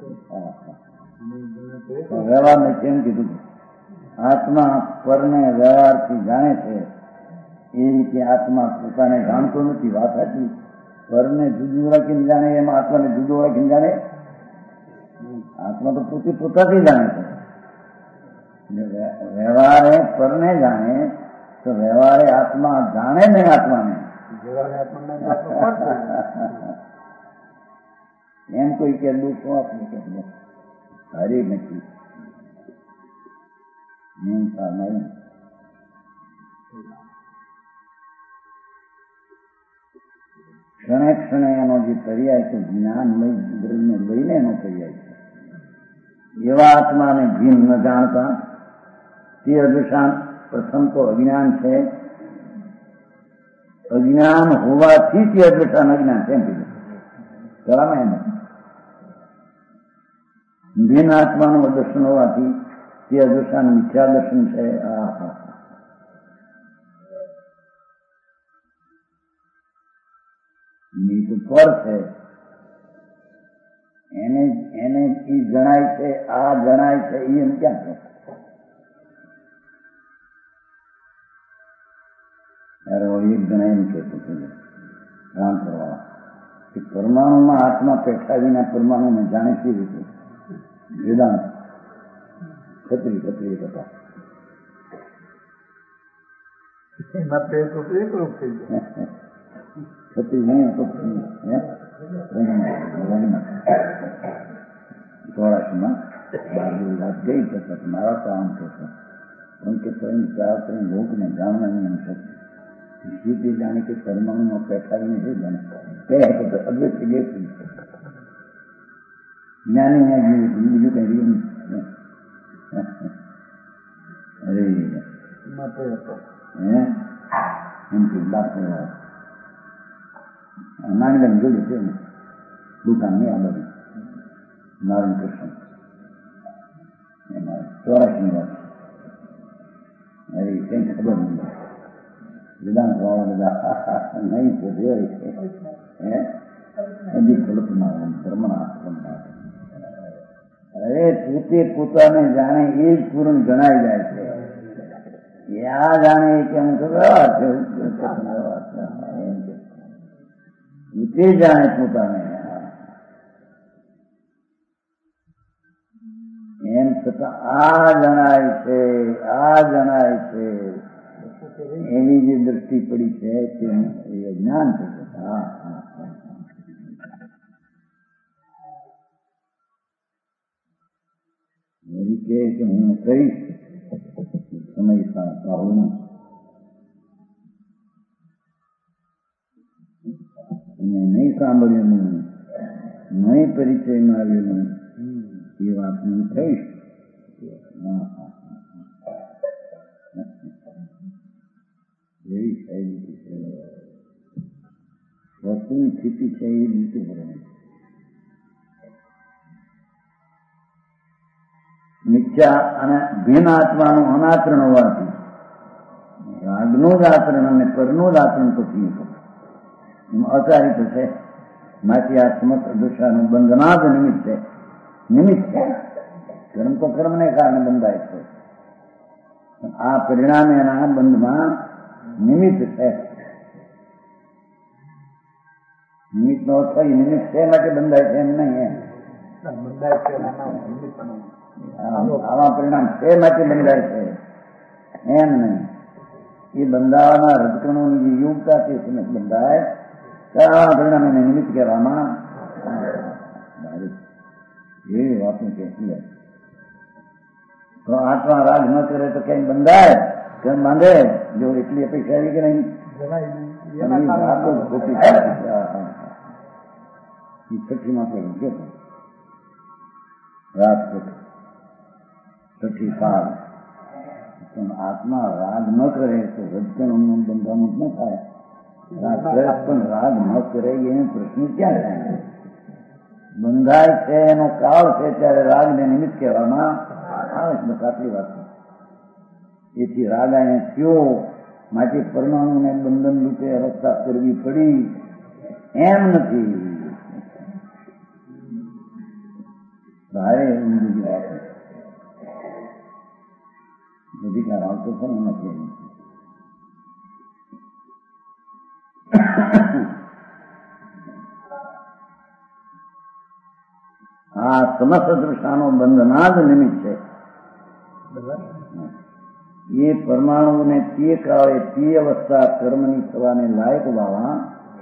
[SPEAKER 2] છે. વ્યવહારને કેમ કીધું? આત્મા પરને વ્યવહારથી જાણે છે એ રીતે આત્મા પોતાને જાણતો નથી. વાત હતી. પરને જુદું ઓળખીને જાણે એમ આત્માને જુદું ઓળખીને જાણે? આત્મા તો પોતે પોતાથી જાણે છે. વ્યવહારે પરને જાણે તો વ્યવહારે આત્મા જાણે નહીં આત્માને. એમ કોઈ કે દુઃખ આપને કે હરી નથી. ક્ષણે ક્ષણે એનો જે પર્યાય છે જ્ઞાનમય દ્રવ્યને લઈને એનો પર્યાય છે. એવા આત્માને જીન ન જાણતા તે અદૃશાન પ્રથમ તો અજ્ઞાન છે. અજ્ઞાન હોવાથી તે અદૃશાન અજ્ઞાન કેમ કીધું? કરામાં એમ ભીન આત્માનું અદર્શન હોવાથી તે અદૃશાન મિથ્યા દર્શન છે. આ હા પર છે એને એને એ જણાય છે, આ જણાય છે. એ એમ ક્યાં છે? ત્યારે વળી એક જણા એમ કહેતો કામ કરવા કે પરમાણુમાં આત્મા પેઠા વિના પરમાણુને જાણે કેવી રીતે? વેદાંત ખત્રી ખત્રી હતા ખત્રી નહીં ચોરાશીમાં બારમી વાત ગઈ તો મારા તો આમ થશે પણ કે ત્રણ ચાર ત્રણ લોકને જાણવાની એમ શક્તિ સીધી જાણે કે પરમાણુમાં પેટાવીને છે જાણે કહે તો અદ્વૈત બેસી જ્ઞાની ના જીવ બીજું કઈ રહ્યું અરે હે એમ કેટલાક નાની જોડે છે ને દુકાનની આ બધી નારાયણ કૃષ્ણ એમાં ચોરાશી વાત અરે કઈ ખબર નહીં વેદાંત વાળા બધા નહીં છે હે હજી કલ્પના ધર્મના આશ્રમના અરે પોતે પોતાને જાણે એ જ પૂર્ણ જણાઈ જાય છે આ જાણે કે હું પોતે જાણે પોતાને એમ છતાં આ જણાય છે આ જણાય છે એની જે દ્રષ્ટિ પડી છે તે જ્ઞાન છે. હા હા એવી કહે કે હું કહીશ સમય સારું અને નહીં સાંભળ્યું નહીં પરિચયમાં આવેલું એ વાત હું કહીશ. એવી શૈલી છે વસ્તુની સ્થિતિ છે એ રીતે ભરવાની મિથ્યા અને ભિન્ન આત્માનું અનાચરણ હોવાથી રાગનું જ આચરણ અને પરનું જ આચરણ તો થયું એમ અચારિત છે. માથી આ સમસ્ત દુષાનું બંધના જ નિમિત્ત છે. નિમિત્ત છે કર્મ તો કર્મને કારણે બંધાય છે આ પરિણામે એના બંધમાં નિમિત્ત છે. નિમિત્ત નો અર્થ નિમિત્ત છે માટે બંધાય છે એમ નહીં એમ બંધાય છે આવા પરિણામ છે માટે બંધાય છે એમ નહીં. એ બંધાવાના રજકણોની જે યોગતા તે સમય બંધાય આવા પરિણામ એને નિમિત્ત કહેવામાં એ વાતનું કહેતી તો આત્મા રાગ ન કરે તો કઈ બંધાય કેમ બાંધે જો એટલી અપેક્ષા આવી કે નહીં છઠ્ઠી માં રાજકોટ છઠ્ઠી સાલ પણ આત્મા રાગ ન કરે તો રજકણ બંધાનું ન થાય. રાગ પણ રાગ ન કરે એનો પ્રશ્ન ક્યાં થાય? બંધાય છે એનો કાળ છે ત્યારે રાગને નિમિત્ત કહેવામાં આવે છે. બસ આટલી વાત છે. એથી રાગ એને થયો માટે પરમાણુને બંધન રૂપે અવસ્થા કરવી પડી એમ નથી. ભારે બીજી વાત અધિકાર આવતો પણ નથી. આ સમસ્ત દૃષ્ટાનો બંધના જ નિમિત્ત છે. એ પરમાણુને તે કાળે તે અવસ્થા કર્મની થવાને લાયક વાળા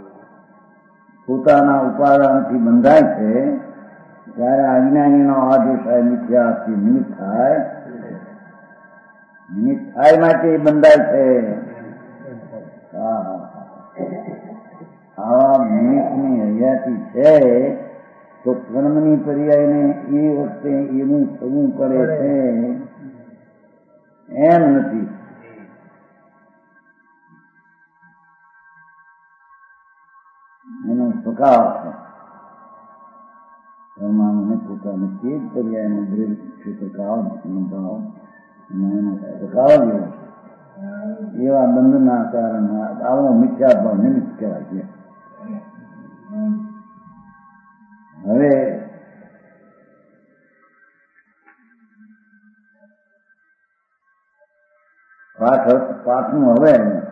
[SPEAKER 2] પોતાના ઉપાદાનથી બંધાય છે ત્યારે અજ્ઞાનીનો આદેશાય મિથ્યાથી નિમિત્ત થાય. નિમિત્ત થાય માટે બંધાય છે. આવા નિમિત્તની હયાતી છે તો કર્મની પર્યાયને એ વખતે એવું થવું પડે છે એમ નથી. એનો સ્વભાવ છે. પરમાણુને પોતાને તે જ પર્યાયનો દ્રઢ ક્ષેત્રકાળ એનો સ્વભાવ જેવો છે. એવા બંધના કારણે આવો મિથ્યાભાવ નિમિત્ત કહેવાય છે. હવે પાઠ પાઠનું હવે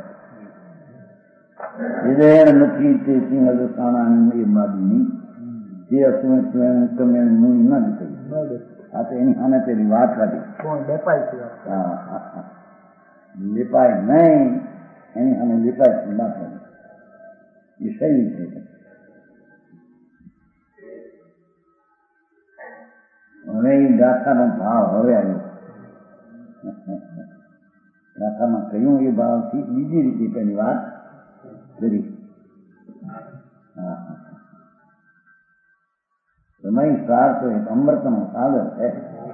[SPEAKER 2] હૃદય નથી તે સિંહ અદસાણા એ બાદની જે અસ્મે સ્વયં તમે મુનિ ન દીકરી આ તો એની સામે પેલી વાત કાઢી
[SPEAKER 3] લેપાય છે.
[SPEAKER 2] હા હા હા લેપાય નહીં એની સામે લેપાય વાત કાઢી એ સહી છે. હવે એ ગાથાનો ભાવ હવે આવ્યો. ગાથામાં કહ્યું એ ભાવથી બીજી રીતે પેલી વાત કરી. હા હા સમય સાર તો એક અમૃતનો સાગર છે.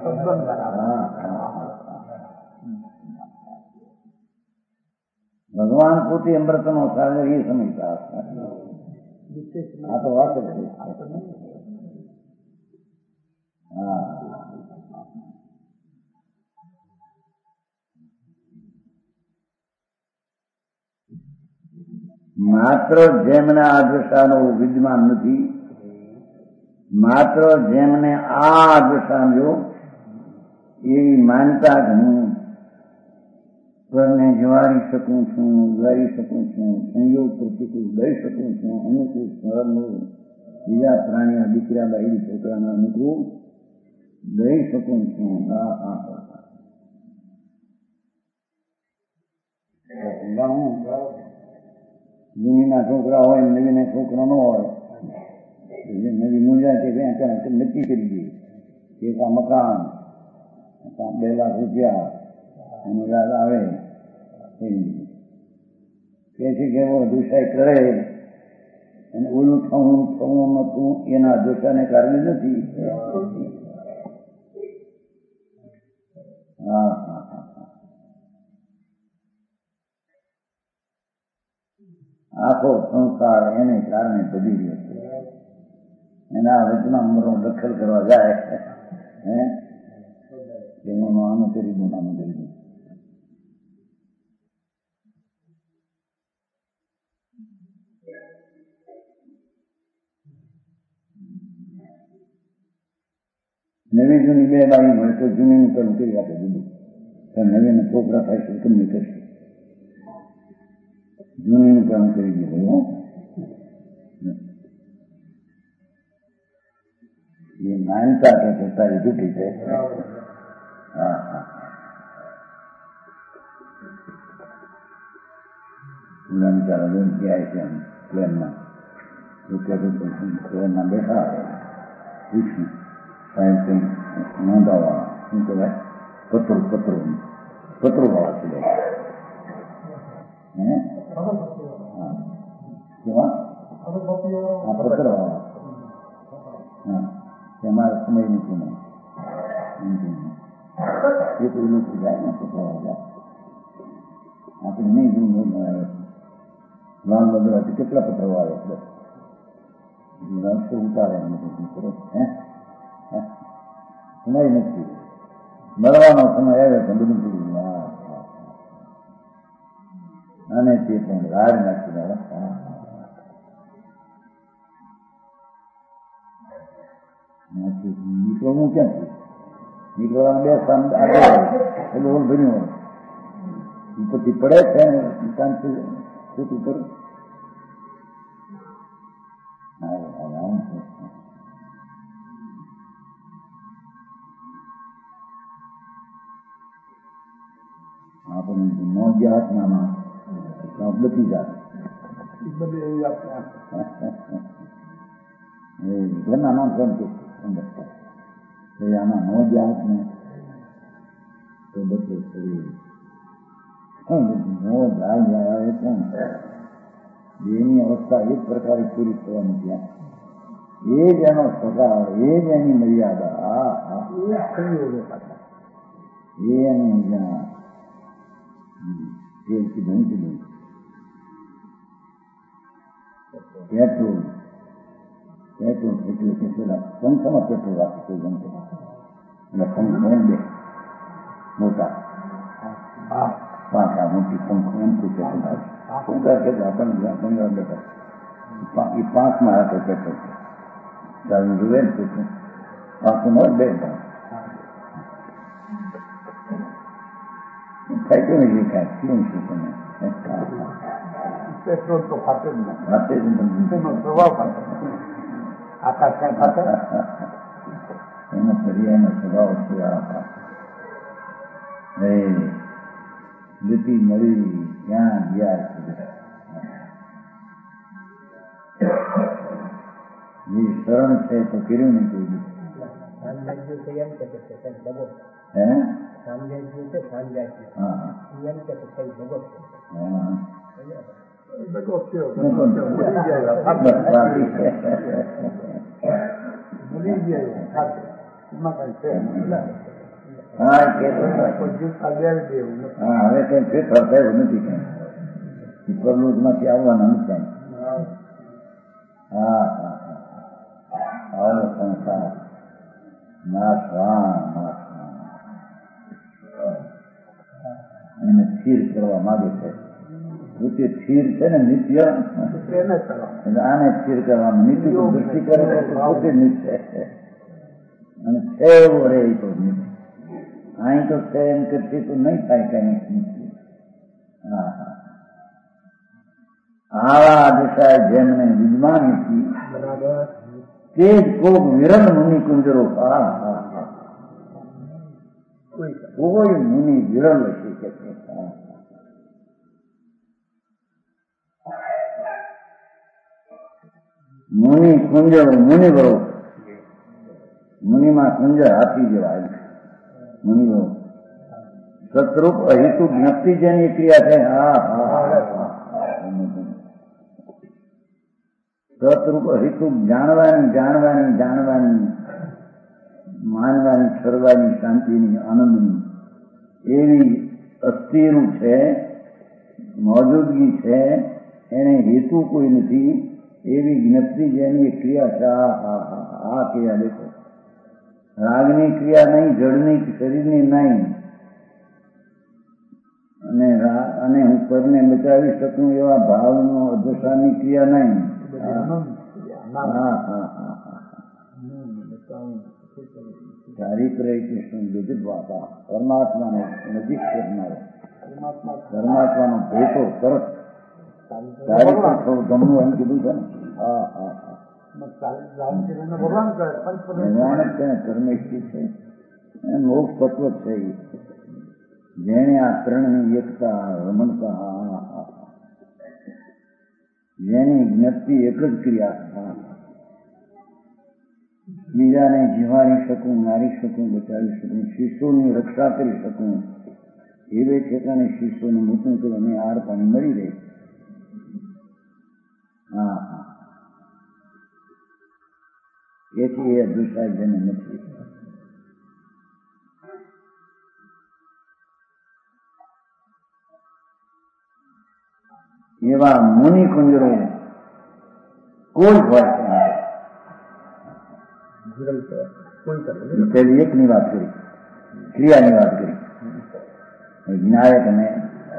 [SPEAKER 2] ભગવાન પોતે અમૃતનો સાગર એ સમય સાર. આ તો વાત જ છે. હા માત્ર જેમને આ દશાનો વિદ્યમાન નથી, માત્ર જેમને આ દશા જો એવી માનતા જ હું સ્વરને જવારી શકું છું, ગાઈ શકું છું, સંયોગ પ્રતિકૂળ દઈ શકું છું, અનુકૂળ સ્વરનું બીજા પ્રાણીઓ દીકરા બાઈ છોકરાના અનુકૂળ દઈ શકું છું. હા હા જૂનીના છોકરા હોય નવીના છોકરા ન હોય, નવી મુંજા કે ત્યાં નક્કી કરી દઈએ કે આ મકાન બે લાખ રૂપિયા એનું યાદ આવે કે છે કે એવો દુષાય કરે અને ઓલું થવું થવું નતું એના દોષાને કારણે નથી. હા હા આખો સંસાર એને કારણે બધી રહ્યો છે. એના વચમાં મરો દખલ કરવા જાય હે એનું આનું કરી દઉં આનું કરી દઉં. નવી જૂની બે બાઈ હોય તો જૂની કર્મ કરી આપે દીધું, નવીને છોકરા થાય છે કમી કરશે, જૂનીનું કામ કરી દીધું. એ માનતા કે પોતાની જૂઠી છે. હા હા બિચારા બેન ક્યાંય છે એમ પ્લેનમાં પ્લેનમાં બેઠા પૂછ્યું સાહેબ કંઈ નોંધાવા શું કહેવાય પત્રો પત્રો પત્રો વાળા છે હે હા કેવા હા પત્ર વાળા હા અમારે સમય નથી નહીં એ તો એ લોકો જાય ને પત્ર વાળા આપણે નહીં જોયું લાલ બદલાથી કેટલા પત્રો આવે એટલે ઉતારે હે સમય નથી મળવાનો સમય આવે તો બધું પૂરું. અને તે પણ રાડ નાખી દે. નીકળવું ક્યાંથી નીકળવાનું બે સામે એટલે ઓલ ભર્યું હોય પછી પડે છે ને શાંતિ ખેત ઉપર આપણને નો ગયા હાથમાં બચી જાય ઘરના નામ કેમ કે આમાં નો ગયા હાથને તો બચે નો જાય જાય આવે કોણ એની અવસ્થા એક પ્રકારે પૂરી થવાની ત્યાં એ જ એનો સ્વભાવ એ જ એની મર્યાદા. હા હા એ એની જ્યાં કીધું કીધું પેટ્રોલ પેટ્રોલ એટલે કે પેલા પંખામાં પેટ્રોલ રાખે ગમતો એટલે પંખો એમ બે મોટા પાંચ મોટી પંખો એમ કોઈ પેટ્રોલ આવે પંખા કેટલા આપણને પંદર બેઠા એ પાંચમાં રાખે પેટ્રોલ ચાલુ જોવે ને પેટ્રોલ પાંચમાં બે થાય કેમ એ કાંઈ કેમ છે તમે
[SPEAKER 3] પેટ્રોલ તો ફાટે જ નહીં,
[SPEAKER 2] ફાટે જ
[SPEAKER 3] તેનો સ્વભાવ ફાટે આકાશ કાંઈ ફાટે
[SPEAKER 2] એનો પર્યાયનો સ્વભાવ છે આ લીટી મળી ત્યાં ગયા જે શરણ છે તો કર્યું નહીં કોઈ દિવસ. હે હા કેતો હા હવે કઈ ફેરફાર થયો નથી કઈ પ્રલોભ માંથી આવવાના નથી. હા હા આવો સંસાર નાશવાન નાશવાન એને સ્થિર કરવા માંગે છે. પોતે સ્થિર છે ને નિત્ય એટલે આને સ્થિર કરવાનું નિત્ય દૃષ્ટિ કરે પોતે નિત્ય અને છે એવો રહે તો નિત્ય. અહીં તો છે એમ કરતી તો નહીં થાય કઈ નિત્ય. હા હા આવા દિશા જેમને વિદ્વાન નથી તે જ કોક વિરલ મુનિ કુંજરો. હા હા હા કોઈ મુનિ વિરલ હશે કે મુનિ કુંજર મુનિ બરો મુનિમાં કુંજર હાથી જેવા મુનિ બરો સતરૂપ અહિતુ જ્ઞપ્તિ જેની ક્રિયા છે. હા હા સતરૂપ અહિતુ જાણવાની જાણવાની જાણવાની માનવાની ઠરવાની શાંતિની આનંદની એવી અસ્થિરું છે મોજૂદગી છે એને હેતુ કોઈ નથી એવી જ્ઞપ્તિ જેની ક્રિયા છે. હા હા હા આ ક્રિયા દેખો રાગની ક્રિયા નહીં જળની શરીરની નહીં અને અને હું પરને બચાવી શકું એવા ભાવનો અધોસાની ક્રિયા નહીં. હા હા હા હા ચારિત્ર કૃષ્ણ વિદિત વાતા પરમાત્માને નજીક કરનારો પરમાત્માનો ભેટો તરત ચારિત્ર થોડું ગમનું એમ કીધું છે ને. હા હા હા ભગવાન જ છે પરમેશ્વરી છે મોક્ષ તત્વ છે જેને આ ત્રણની એકતા રમણતા હા હા જેની જ્ઞપ્તિ એક જ ક્રિયા. હા બીજાને જીવાડી શકું મારી શકું બચાવી શકું શિષ્યોની રક્ષા કરી શકું એવે ઠેકાને શિષ્યોને મોટું કરી અને આર પાણી મળી રહે. હા હા એથી એ અદૃશ્ય જેને નથી. એવા મુનિ કુંજરો કોઈ હોય પેલી એકની વાત કરી ક્રિયાની વાત કરી જ્ઞાયક અને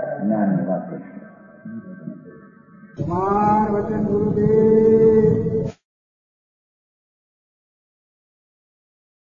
[SPEAKER 2] જ્ઞાનની વાત કરી.
[SPEAKER 3] વચન ગુરુદેવ